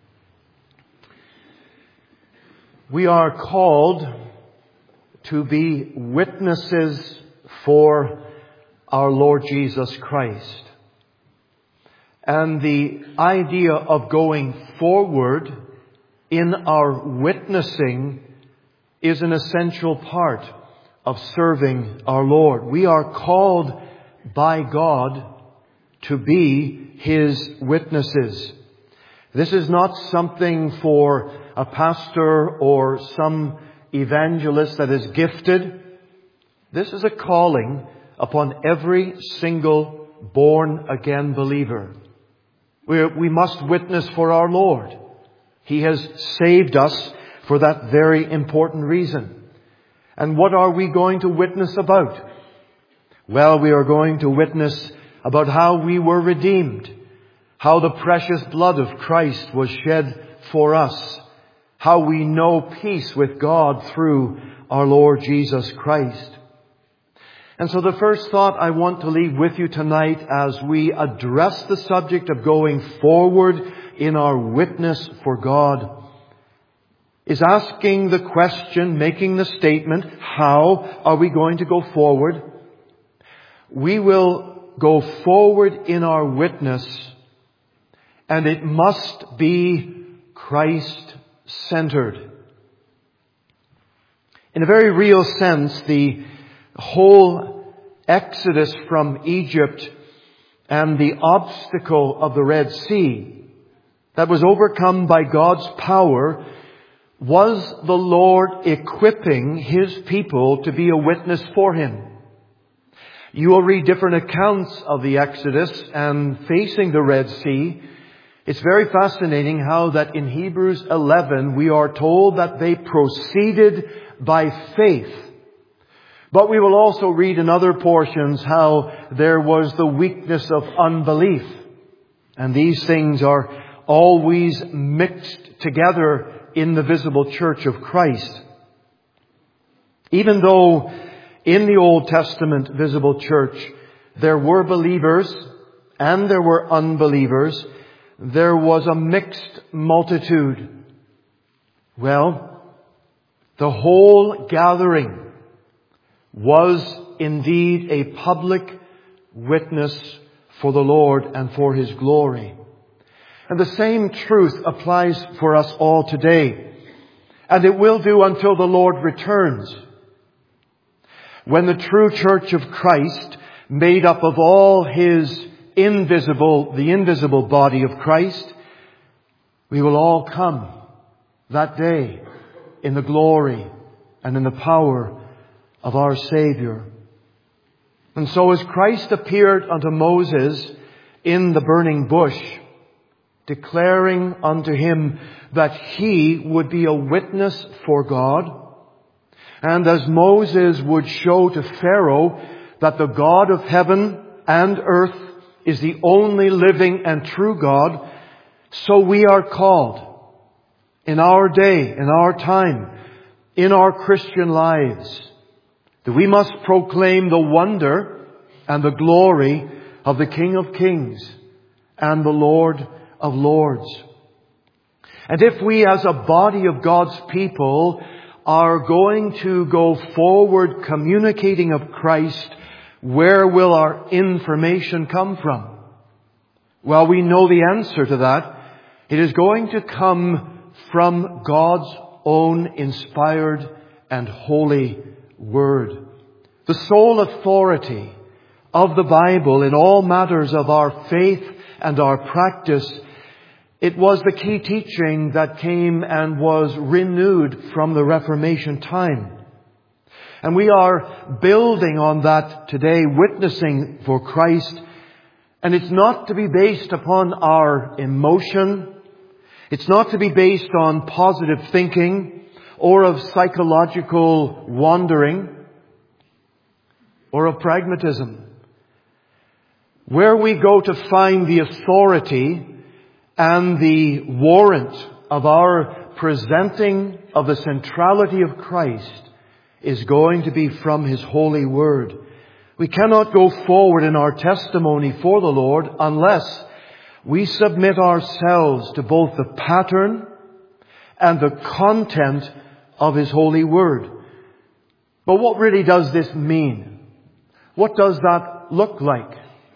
We are called to be witnesses for our Lord Jesus Christ. And the idea of going forward in our witnessing is an essential part of serving our Lord. We are called by God to be His witnesses. This is not something for a pastor or some evangelist that is gifted. This is a calling upon every single born-again believer. We must witness for our Lord. He has saved us for that very important reason. And what are we going to witness about? Well, we are going to witness about how we were redeemed, how the precious blood of Christ was shed for us, how we know peace with God through our Lord Jesus Christ. And so the first thought I want to leave with you tonight as we address the subject of going forward in our witness for God is asking the question, making the statement, how are we going to go forward? We will go forward in our witness and it must be Christ-centered. In a very real sense, the whole exodus from Egypt and the obstacle of the Red Sea that was overcome by God's power was the Lord equipping His people to be a witness for Him. You will read different accounts of the Exodus and facing the Red Sea. It's very fascinating how that in Hebrews 11 we are told that they proceeded by faith. But we will also read in other portions how there was the weakness of unbelief. And these things are always mixed together in the visible church of Christ. Even though in the Old Testament visible church there were believers and there were unbelievers, there was a mixed multitude. Well, the whole gathering was indeed a public witness for the Lord and for His glory. And the same truth applies for us all today. And it will do until the Lord returns. When the true church of Christ, made up of all His the invisible body of Christ, we will all come that day in the glory and in the power of our Savior. And so as Christ appeared unto Moses in the burning bush, declaring unto him that he would be a witness for God, and as Moses would show to Pharaoh that the God of heaven and earth is the only living and true God, so we are called in our day, in our time, in our Christian lives, that we must proclaim the wonder and the glory of the King of Kings and the Lord of Lords. And if we as a body of God's people are going to go forward communicating of Christ, where will our information come from? Well, we know the answer to that. It is going to come from God's own inspired and holy Word. The sole authority of the Bible in all matters of our faith and our practice, it was the key teaching that came and was renewed from the Reformation time. And we are building on that today, witnessing for Christ. And it's not to be based upon our emotion. It's not to be based on positive thinking or of psychological wandering or of pragmatism. Where we go to find the authority and the warrant of our presenting of the centrality of Christ is going to be from His holy Word. We cannot go forward in our testimony for the Lord unless we submit ourselves to both the pattern and the content of His holy Word. But what really does this mean? What does that look like?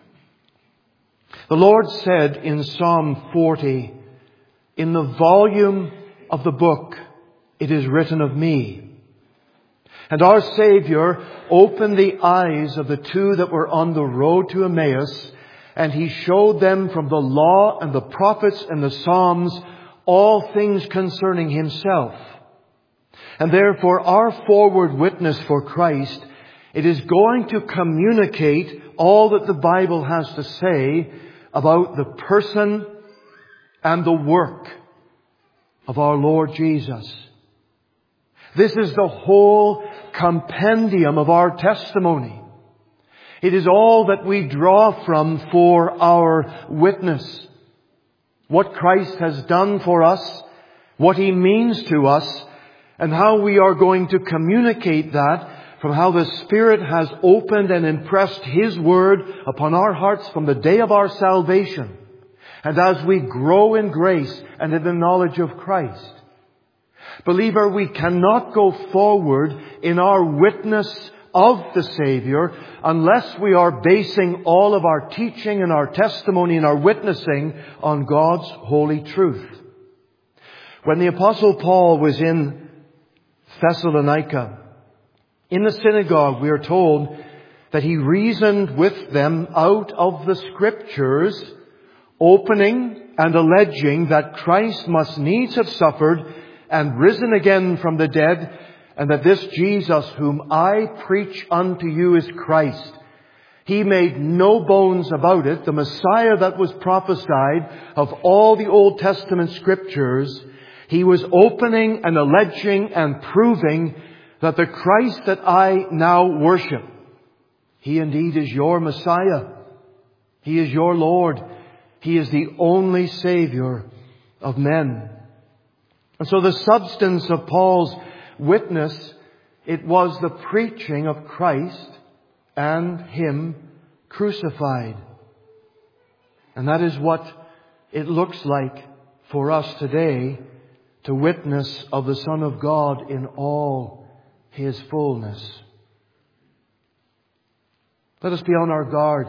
The Lord said in Psalm 40, "In the volume of the book it is written of me." And our Savior opened the eyes of the two that were on the road to Emmaus, and He showed them from the law and the prophets and the Psalms all things concerning Himself. And therefore our forward witness for Christ, it is going to communicate all that the Bible has to say about the person and the work of our Lord Jesus. This is the whole compendium of our testimony. It is all that we draw from for our witness. What Christ has done for us, what He means to us, and how we are going to communicate that from how the Spirit has opened and impressed His Word upon our hearts from the day of our salvation. And as we grow in grace and in the knowledge of Christ. Believer, we cannot go forward in our witness of the Savior unless we are basing all of our teaching and our testimony and our witnessing on God's holy truth. When the Apostle Paul was in Thessalonica, in the synagogue, we are told that he reasoned with them out of the Scriptures, opening and alleging that Christ must needs have suffered and risen again from the dead, and that this Jesus whom I preach unto you is Christ. He made no bones about it. The Messiah that was prophesied of all the Old Testament Scriptures, he was opening and alleging and proving that the Christ that I now worship, He indeed is your Messiah. He is your Lord. He is the only Savior of men. And so the substance of Paul's witness, it was the preaching of Christ and Him crucified. And that is what it looks like for us today to witness of the Son of God in all His fullness. Let us be on our guard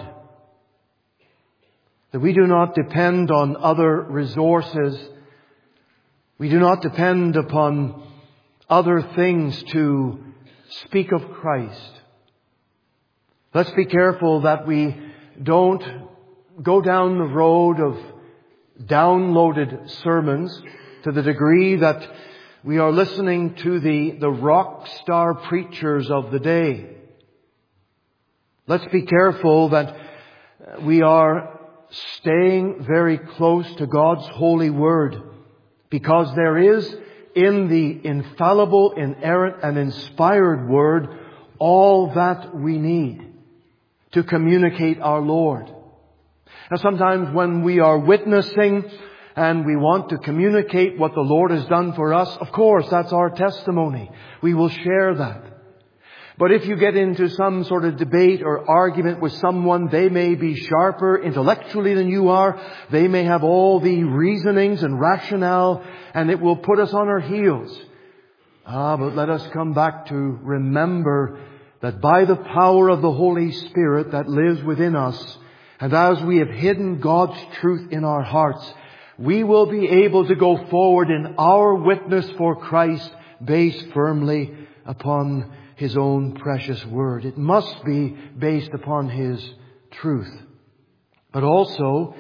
that we do not depend on other resources. We do not depend upon other things to speak of Christ. Let's be careful that we don't go down the road of downloaded sermons to the degree that we are listening to the rock star preachers of the day. Let's be careful that we are staying very close to God's holy word, because there is in the infallible, inerrant, and inspired word all that we need to communicate our Lord. Now sometimes when we are witnessing and we want to communicate what the Lord has done for us, of course, that's our testimony. We will share that. But if you get into some sort of debate or argument with someone, they may be sharper intellectually than you are. They may have all the reasonings and rationale, and it will put us on our heels. But let us come back to remember that by the power of the Holy Spirit that lives within us, and as we have hidden God's truth in our hearts, we will be able to go forward in our witness for Christ based firmly upon His own precious word. It must be based upon His truth. But also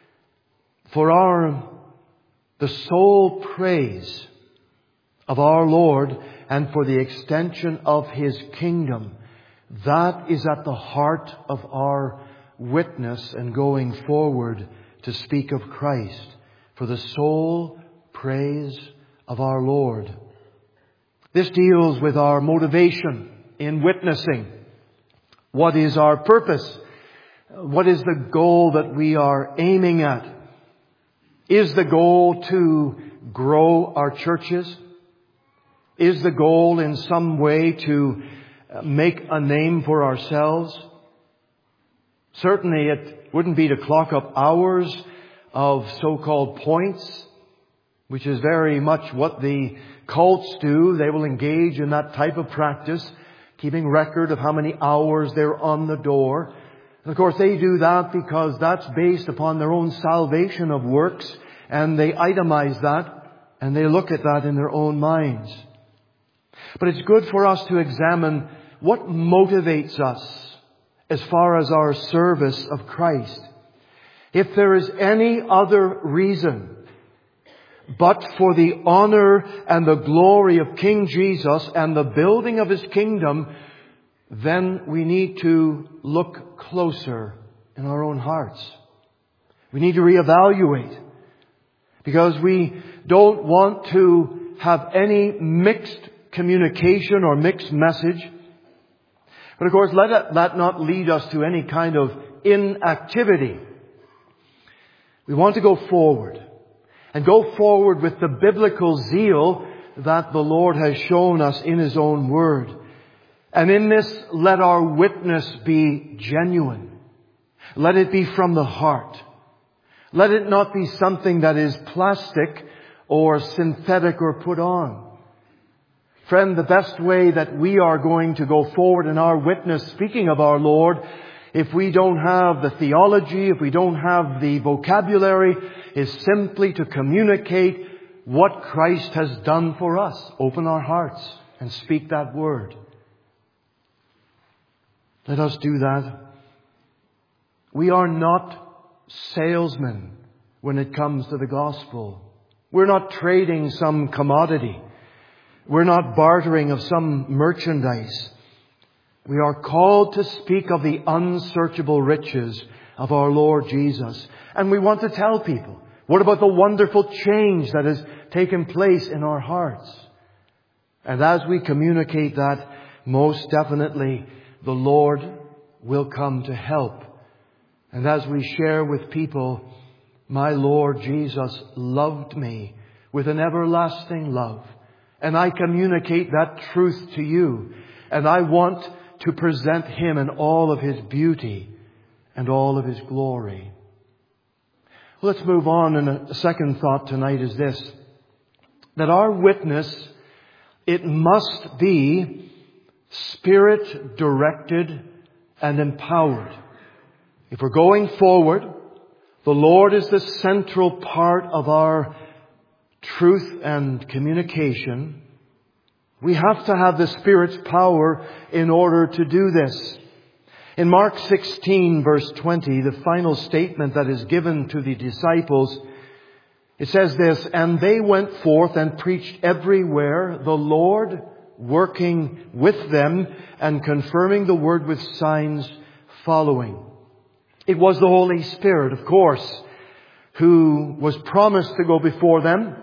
for the sole praise of our Lord and for the extension of His kingdom. That is at the heart of our witness and going forward to speak of Christ. For the sole praise of our Lord. This deals with our motivation in witnessing. What is our purpose? What is the goal that we are aiming at? Is the goal to grow our churches? Is the goal in some way to make a name for ourselves? Certainly it wouldn't be to clock up hours of so-called points, which is very much what the cults do. They will engage in that type of practice, keeping record of how many hours they're on the door. And of course they do that because that's based upon their own salvation of works, and they itemize that and they look at that in their own minds. But it's good for us to examine what motivates us as far as our service of Christ. If there is any other reason but for the honor and the glory of King Jesus and the building of His kingdom, then we need to look closer in our own hearts. We need to reevaluate, because we don't want to have any mixed communication or mixed message. But of course, let that not lead us to any kind of inactivity. We want to go forward, and go forward with the biblical zeal that the Lord has shown us in His own word. And in this, let our witness be genuine. Let it be from the heart. Let it not be something that is plastic or synthetic or put on. Friend, the best way that we are going to go forward in our witness, speaking of our Lord, if we don't have the theology, if we don't have the vocabulary, is simply to communicate what Christ has done for us. Open our hearts and speak that word. Let us do that. We are not salesmen when it comes to the gospel. We're not trading some commodity. We're not bartering of some merchandise. We are called to speak of the unsearchable riches of our Lord Jesus. And we want to tell people, what about the wonderful change that has taken place in our hearts? And as we communicate that, most definitely the Lord will come to help. And as we share with people, my Lord Jesus loved me with an everlasting love. And I communicate that truth to you. And I want to present Him in all of His beauty and all of His glory. Let's move on. And a second thought tonight is this: that our witness, it must be Spirit-directed and empowered. If we're going forward, the Lord is the central part of our truth and communication. We have to have the Spirit's power in order to do this. In Mark 16, verse 20, the final statement that is given to the disciples, it says this: "And they went forth and preached everywhere, the Lord working with them and confirming the word with signs following." It was the Holy Spirit, of course, who was promised to go before them,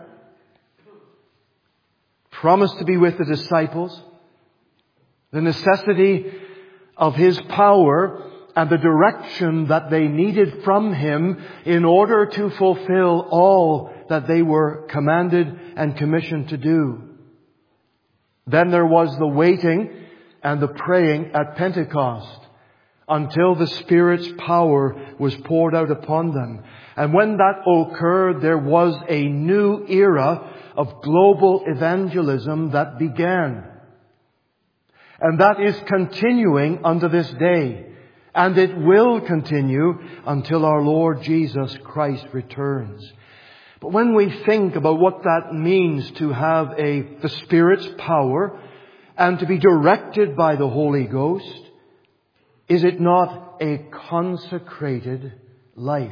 promised to be with the disciples. The necessity of His power and the direction that they needed from Him in order to fulfill all that they were commanded and commissioned to do. Then there was the waiting and the praying at Pentecost until the Spirit's power was poured out upon them. And when that occurred, there was a new era of global evangelism that began. And that is continuing unto this day. And it will continue until our Lord Jesus Christ returns. But when we think about what that means to have the Spirit's power and to be directed by the Holy Ghost, is it not a consecrated life?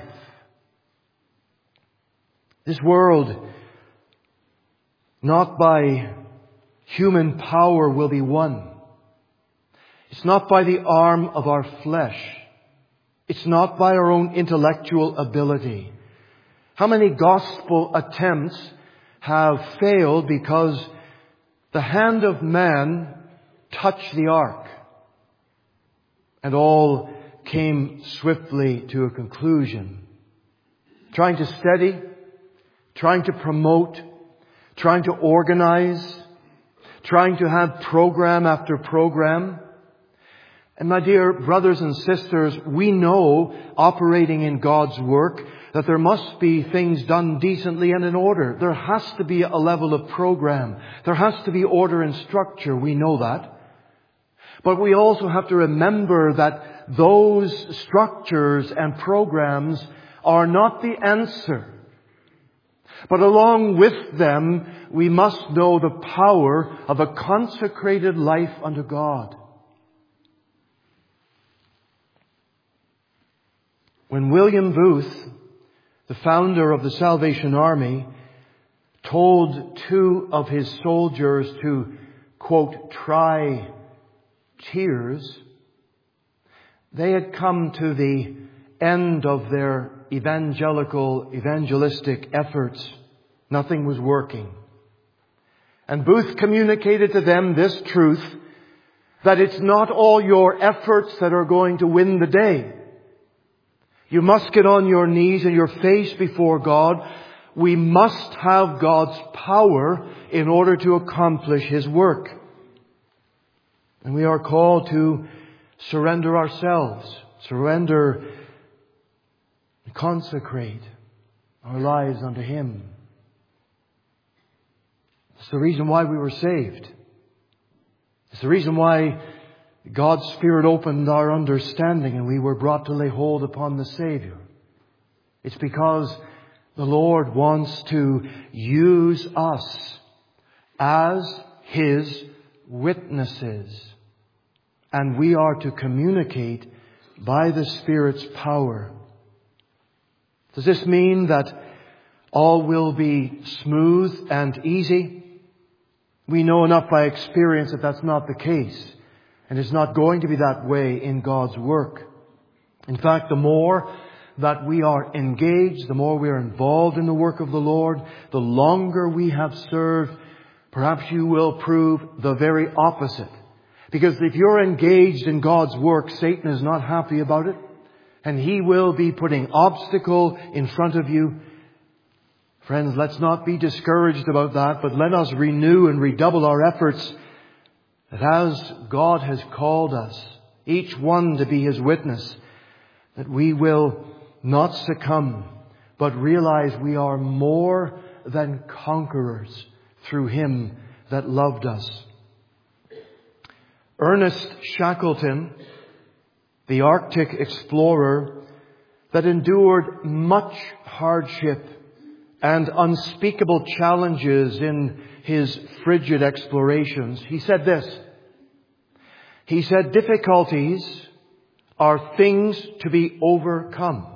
This world, not by human power, will be won. It's not by the arm of our flesh. It's not by our own intellectual ability. How many gospel attempts have failed because the hand of man touched the ark and all came swiftly to a conclusion? Trying to steady, trying to promote, trying to organize, trying to have program after program. And my dear brothers and sisters, we know, operating in God's work, that there must be things done decently and in order. There has to be a level of program. There has to be order and structure. We know that. But we also have to remember that those structures and programs are not the answer. But along with them, we must know the power of a consecrated life unto God. When William Booth, the founder of the Salvation Army, told two of his soldiers to, quote, try tears, they had come to the end of their evangelistic efforts. Nothing was working. And Booth communicated to them this truth, that it's not all your efforts that are going to win the day. You must get on your knees and your face before God. We must have God's power in order to accomplish His work. And we are called to surrender ourselves, surrender and consecrate our lives unto Him. It's the reason why we were saved. It's the reason why God's Spirit opened our understanding and we were brought to lay hold upon the Savior. It's because the Lord wants to use us as His witnesses. And we are to communicate by the Spirit's power. Does this mean that all will be smooth and easy? We know enough by experience that that's not the case. And it's not going to be that way in God's work. In fact, the more that we are engaged, the more we are involved in the work of the Lord, the longer we have served, perhaps you will prove the very opposite. Because if you're engaged in God's work, Satan is not happy about it. And he will be putting obstacle in front of you. Friends, let's not be discouraged about that, but let us renew and redouble our efforts that as God has called us, each one to be His witness, that we will not succumb, but realize we are more than conquerors through Him that loved us. Ernest Shackleton, the Arctic explorer that endured much hardship and unspeakable challenges in his frigid explorations, he said this. He said, difficulties are things to be overcome.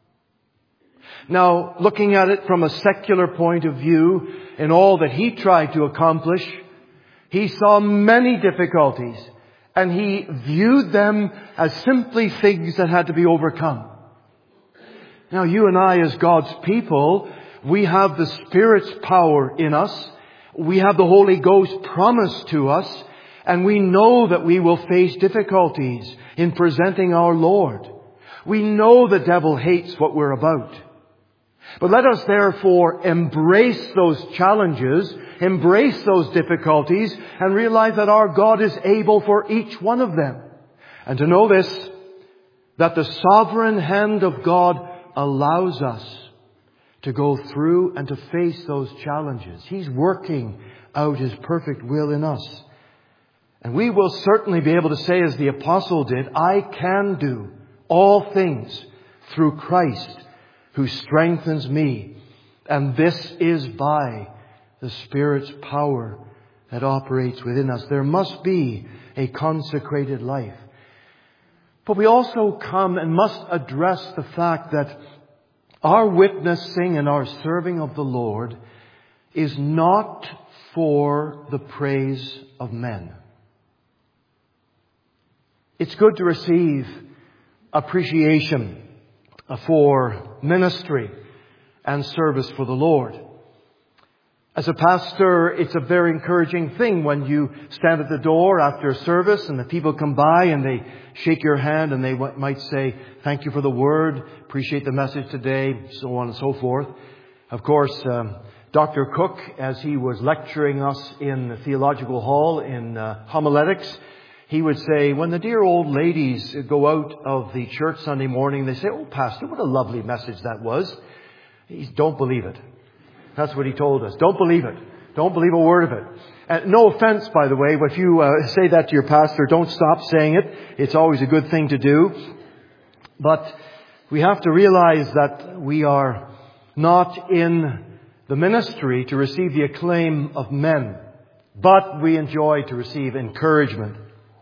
Now, looking at it from a secular point of view, in all that he tried to accomplish, he saw many difficulties, and he viewed them as simply things that had to be overcome. Now, you and I, as God's people, we have the Spirit's power in us. We have the Holy Ghost promised to us, and we know that we will face difficulties in presenting our Lord. We know the devil hates what we're about. But let us therefore embrace those challenges, embrace those difficulties, and realize that our God is able for each one of them. And to know this, that the sovereign hand of God allows us to go through and to face those challenges. He's working out His perfect will in us. And we will certainly be able to say, as the apostle did, I can do all things through Christ who strengthens me. And this is by the Spirit's power that operates within us. There must be a consecrated life. But we also come and must address the fact that our witnessing and our serving of the Lord is not for the praise of men. It's good to receive appreciation for ministry and service for the Lord. As a pastor, it's a very encouraging thing when you stand at the door after a service and the people come by and they shake your hand and they might say, thank you for the word, appreciate the message today, so on and so forth. Of course, Dr. Cook, as he was lecturing us in the theological hall in homiletics, he would say, when the dear old ladies go out of the church Sunday morning, they say, oh, Pastor, what a lovely message that was. Don't believe it. That's what he told us. Don't believe it. Don't believe a word of it. And no offense, by the way, if you say that to your pastor, don't stop saying it. It's always a good thing to do. But we have to realize that we are not in the ministry to receive the acclaim of men, but we enjoy to receive encouragement.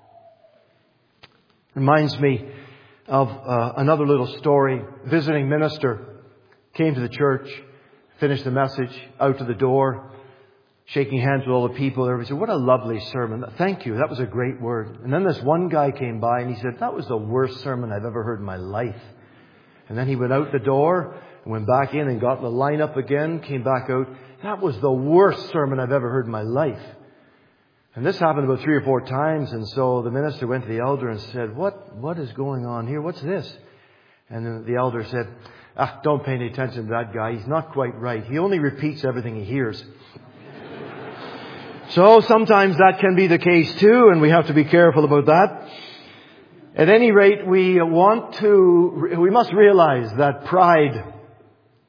Reminds me of another little story. Visiting minister came to the church, finished the message, out to the door, shaking hands with all the people. Everybody said, what a lovely sermon. Thank you. That was a great word. And then this one guy came by and he said, that was the worst sermon I've ever heard in my life. And then he went out the door and went back in and got in the lineup again, came back out. That was the worst sermon I've ever heard in my life. And this happened about 3 or 4 times. And so the minister went to the elder and said, what is going on here? What's this? And then the elder said, don't pay any attention to that guy. He's not quite right. He only repeats everything he hears. So sometimes that can be the case too, and we have to be careful about that. At any rate, we must realize that pride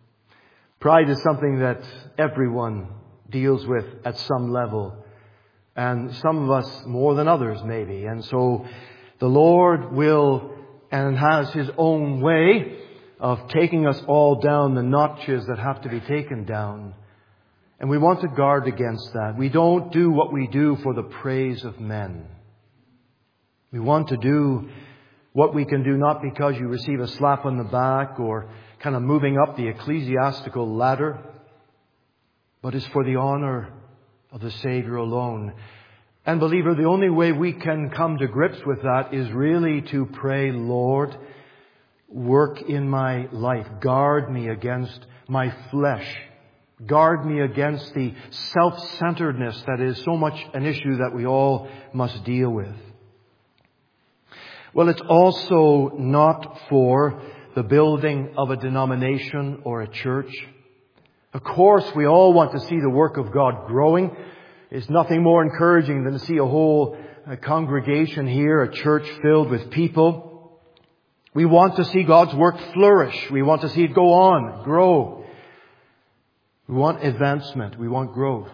is something that everyone deals with at some level. And some of us more than others, maybe. And so the Lord will and has His own way of taking us all down the notches that have to be taken down. And we want to guard against that. We don't do what we do for the praise of men. We want to do what we can do not because you receive a slap on the back or kind of moving up the ecclesiastical ladder, but it's for the honor of the Savior alone. And believer, the only way we can come to grips with that is really to pray, Lord, work in my life. Guard me against my flesh. Guard me against the self-centeredness that is so much an issue that we all must deal with. Well, it's also not for the building of a denomination or a church. Of course, we all want to see the work of God growing. It's nothing more encouraging than to see a whole congregation here, a church filled with people. We want to see God's work flourish. We want to see it go on, grow. We want advancement. We want growth.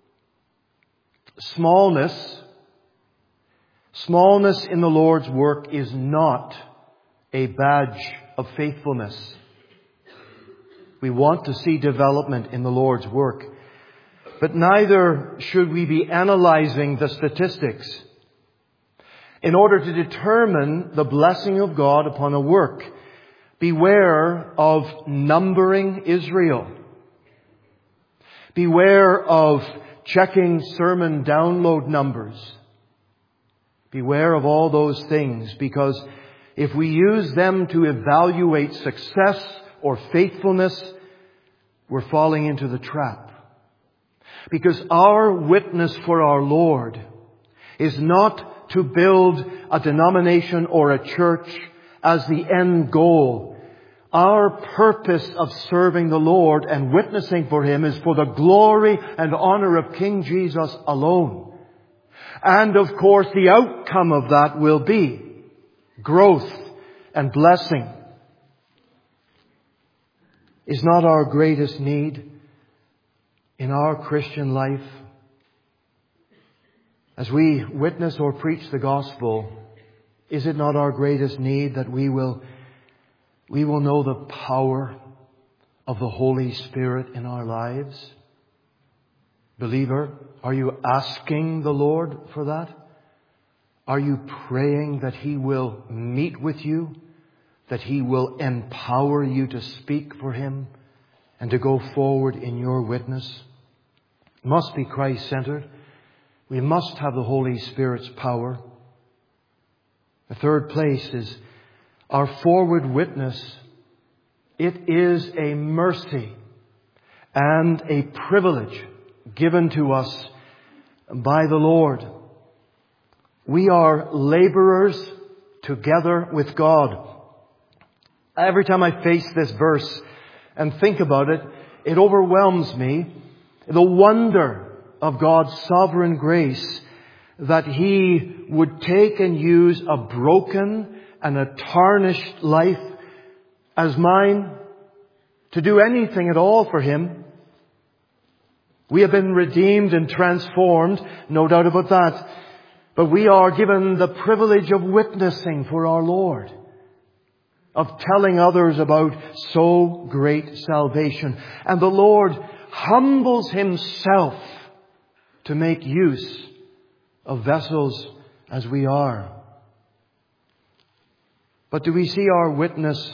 Smallness in the Lord's work is not a badge of faithfulness. We want to see development in the Lord's work. But neither should we be analyzing the statistics in order to determine the blessing of God upon a work. Beware of numbering Israel. Beware of checking sermon download numbers. Beware of all those things, because if we use them to evaluate success or faithfulness, we're falling into the trap. Because our witness for our Lord is not to build a denomination or a church as the end goal. Our purpose of serving the Lord and witnessing for Him is for the glory and honor of King Jesus alone. And of course, the outcome of that will be growth and blessing. Is not our greatest need in our Christian life, as we witness or preach the gospel, is it not our greatest need that we will know the power of the Holy Spirit in our lives? Believer, are you asking the Lord for that? Are you praying that He will meet with you? That He will empower you to speak for Him and to go forward in your witness? It must be Christ-centered. We must have the Holy Spirit's power. The third place is our forward witness. It is a mercy and a privilege given to us by the Lord. We are laborers together with God. Every time I face this verse and think about it, it overwhelms me. The wonder of God's sovereign grace that He would take and use a broken and a tarnished life as mine to do anything at all for Him. We have been redeemed and transformed, no doubt about that. But we are given the privilege of witnessing for our Lord, of telling others about so great salvation. And the Lord humbles Himself to make use of vessels as we are. But do we see our witness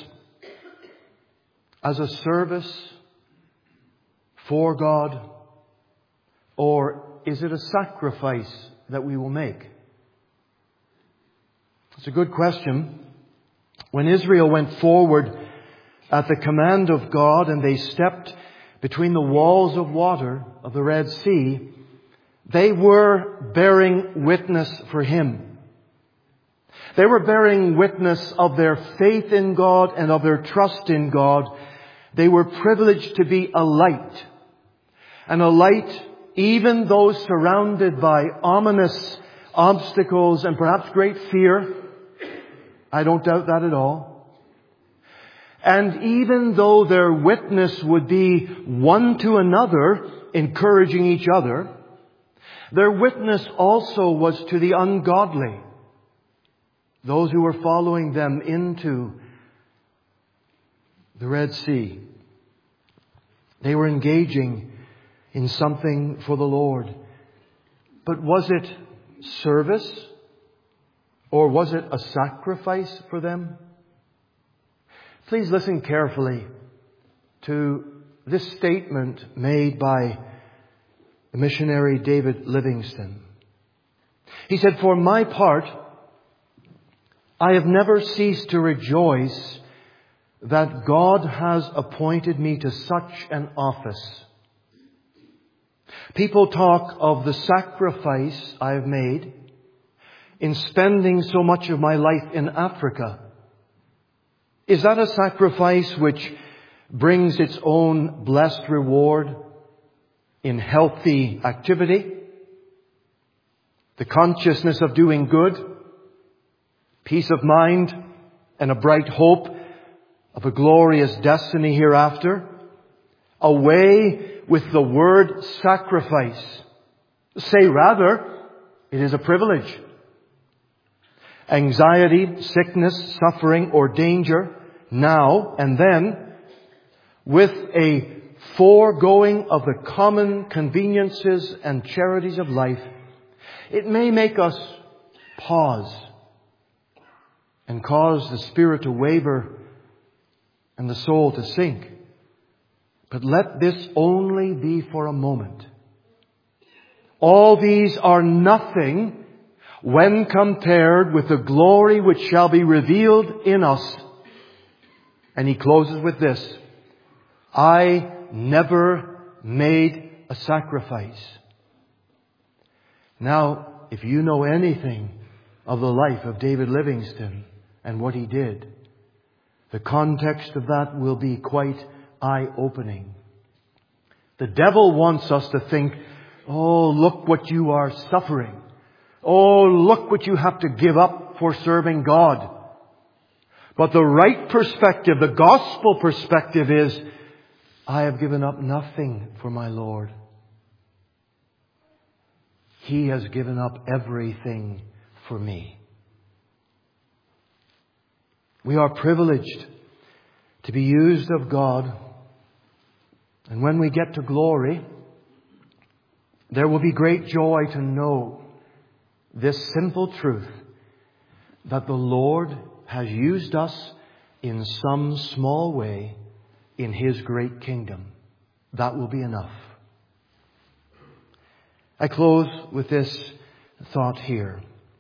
as a service for God? Or is it a sacrifice that we will make? It's a good question. When Israel went forward at the command of God and they stepped between the walls of water of the Red Sea, they were bearing witness for Him. They were bearing witness of their faith in God and of their trust in God. They were privileged to be a light. And a light, even though surrounded by ominous obstacles and perhaps great fear. I don't doubt that at all. And even though their witness would be one to another, encouraging each other, Their witness also was to the ungodly, those who were following them into the Red Sea. They were engaging in something for the Lord. But was it service? Or was it a sacrifice for them? Please listen carefully to this statement made by the missionary David Livingstone. He said, "For my part, I have never ceased to rejoice that God has appointed me to such an office. People talk of the sacrifice I have made in spending so much of my life in Africa. Is that a sacrifice which brings its own blessed reward in healthy activity, the consciousness of doing good, peace of mind, and a bright hope of a glorious destiny hereafter? Away with the word sacrifice. Say rather, it is a privilege. Anxiety, sickness, suffering, or danger, now and then, with a foregoing of the common conveniences and charities of life, it may make us pause and cause the spirit to waver and the soul to sink. But let this only be for a moment. All these are nothing when compared with the glory which shall be revealed in us." And he closes with this: "I never made a sacrifice." Now, if you know anything of the life of David Livingstone and what he did, the context of that will be quite eye-opening. The devil wants us to think, "Oh, look what you are suffering. Oh, look what you have to give up for serving God." But the right perspective, the gospel perspective is, I have given up nothing for my Lord. He has given up everything for me. We are privileged to be used of God. And when we get to glory, there will be great joy to know this simple truth, that the Lord has used us in some small way in His great kingdom. That will be enough. I close with this thought here.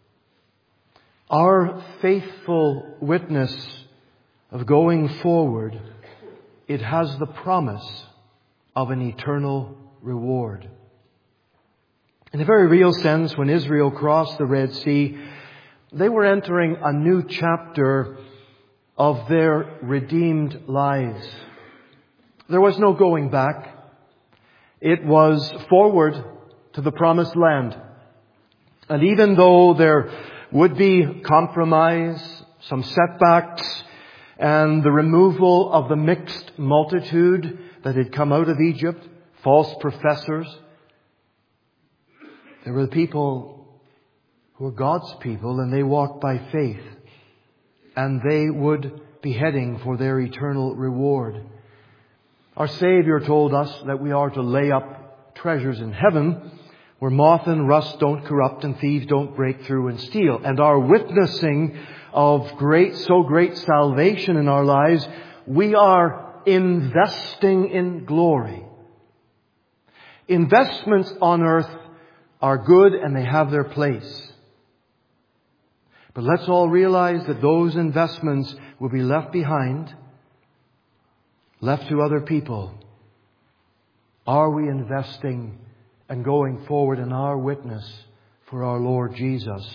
Our faithful witness of going forward, it has the promise of an eternal reward. In a very real sense, when Israel crossed the Red Sea, they were entering a new chapter of their redeemed lives. There was no going back. It was forward to the promised land. And even though there would be compromise, some setbacks, and the removal of the mixed multitude that had come out of Egypt, false professors, there were the people who were God's people, and they walked by faith. And they would be heading for their eternal reward. Our Savior told us that we are to lay up treasures in heaven, where moth and rust don't corrupt and thieves don't break through and steal. And our witnessing of so great salvation in our lives, we are investing in glory. Investments on earth are good and they have their place. But let's all realize that those investments will be left behind, left to other people. Are we investing and going forward in our witness for our Lord Jesus?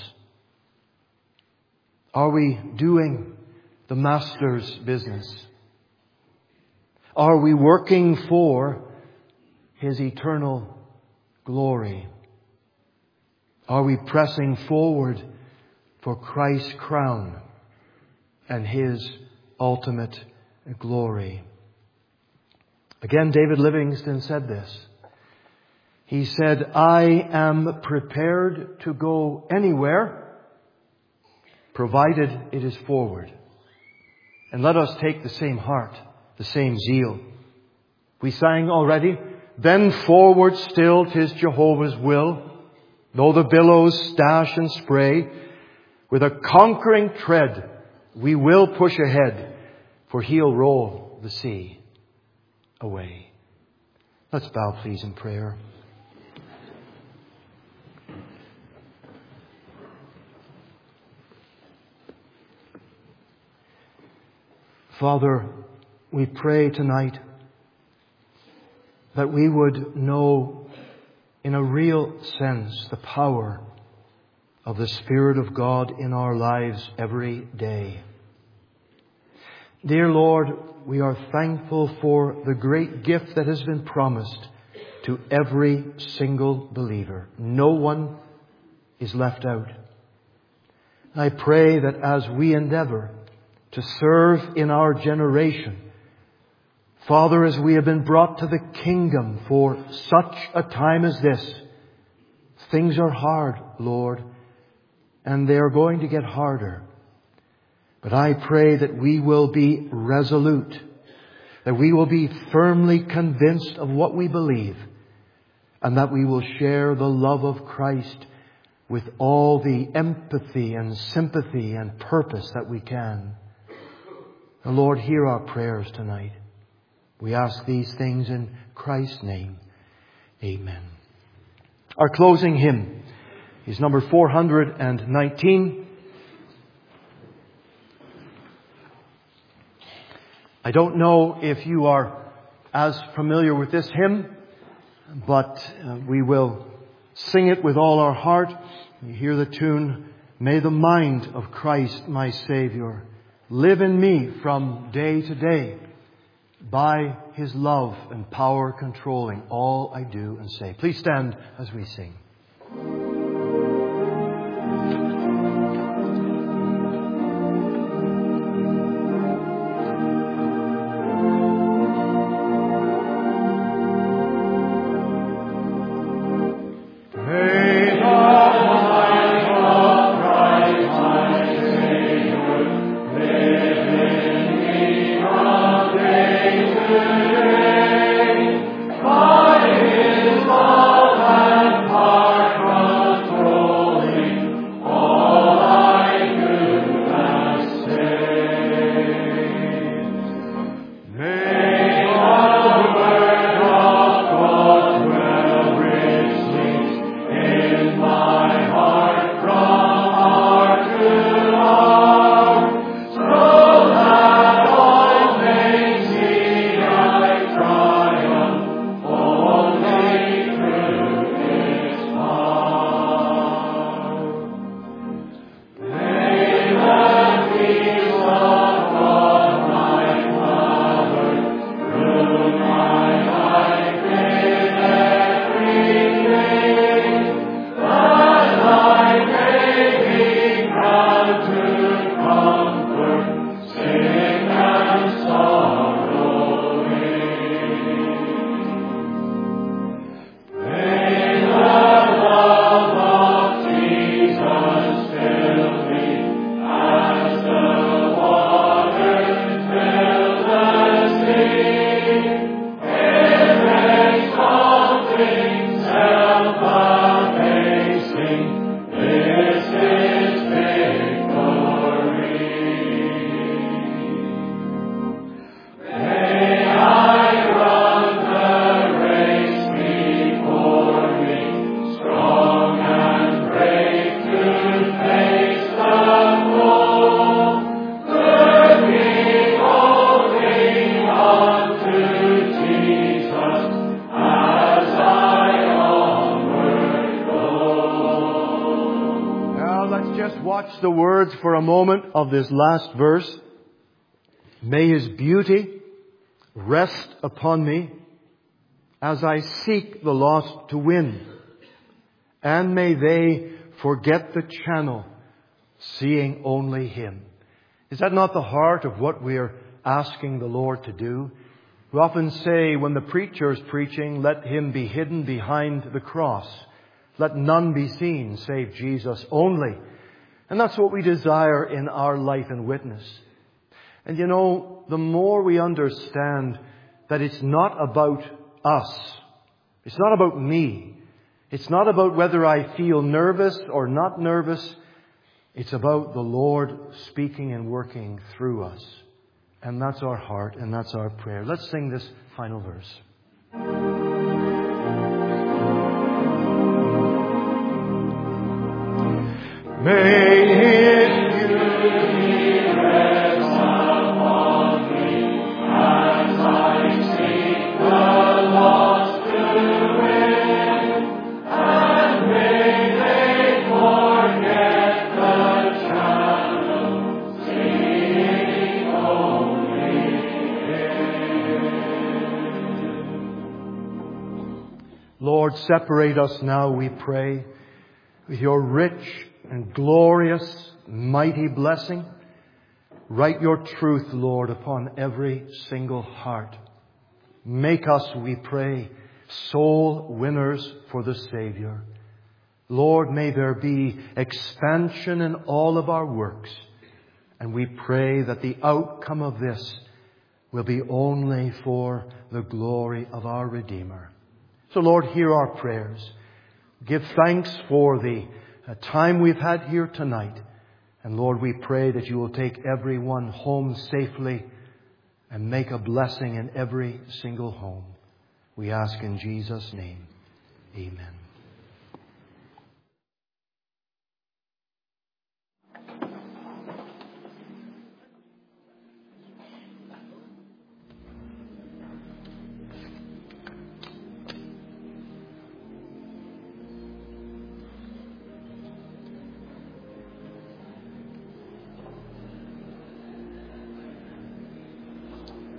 Are we doing the Master's business? Are we working for His eternal glory? Are we pressing forward for Christ's crown and His ultimate glory? Again, David Livingstone said this. He said, I am prepared to go anywhere, provided it is forward. And let us take the same heart, the same zeal. We sang already, then forward still 'tis Jehovah's will, though the billows dash and spray, with a conquering tread we will push ahead, for He'll roll the sea away. Let's bow please in prayer. Father, we pray tonight that we would know in a real sense the power of the Spirit of God in our lives every day. Dear Lord, we are thankful for the great gift that has been promised to every single believer. No one is left out. I pray that as we endeavor to serve in our generation, Father, as we have been brought to the kingdom for such a time as this, things are hard, Lord, and they are going to get harder. But I pray that we will be resolute, that we will be firmly convinced of what we believe, and that we will share the love of Christ with all the empathy and sympathy and purpose that we can. And Lord, hear our prayers tonight. We ask these things in Christ's name. Amen. Our closing hymn is number 419. I don't know if you are as familiar with this hymn, but we will sing it with all our heart. You hear the tune, May the mind of Christ my Savior live in me from day to day, by His love and power controlling all I do and say. Please stand as we sing. The words for a moment of this last verse. May His beauty rest upon me as I seek the lost to win, and may they forget the channel, seeing only Him. Is that not the heart of what we are asking the Lord to do? We often say when the preacher is preaching, let him be hidden behind the cross. Let none be seen save Jesus only. And that's what we desire in our life and witness. And you know, the more we understand that it's not about us. It's not about me. It's not about whether I feel nervous or not nervous. It's about the Lord speaking and working through us. And that's our heart and that's our prayer. Let's sing this final verse. May His beauty rest upon me as I seek the lost to win, and may they forget the channel, singing only Him. Lord, separate us now, we pray, with your rich and glorious, mighty blessing. Write your truth, Lord, upon every single heart. Make us, we pray, soul winners for the Savior. Lord, may there be expansion in all of our works. And we pray that the outcome of this will be only for the glory of our Redeemer. So, Lord, hear our prayers. Give thanks for the time we've had here tonight. And Lord, we pray that you will take everyone home safely and make a blessing in every single home. We ask in Jesus' name. Amen.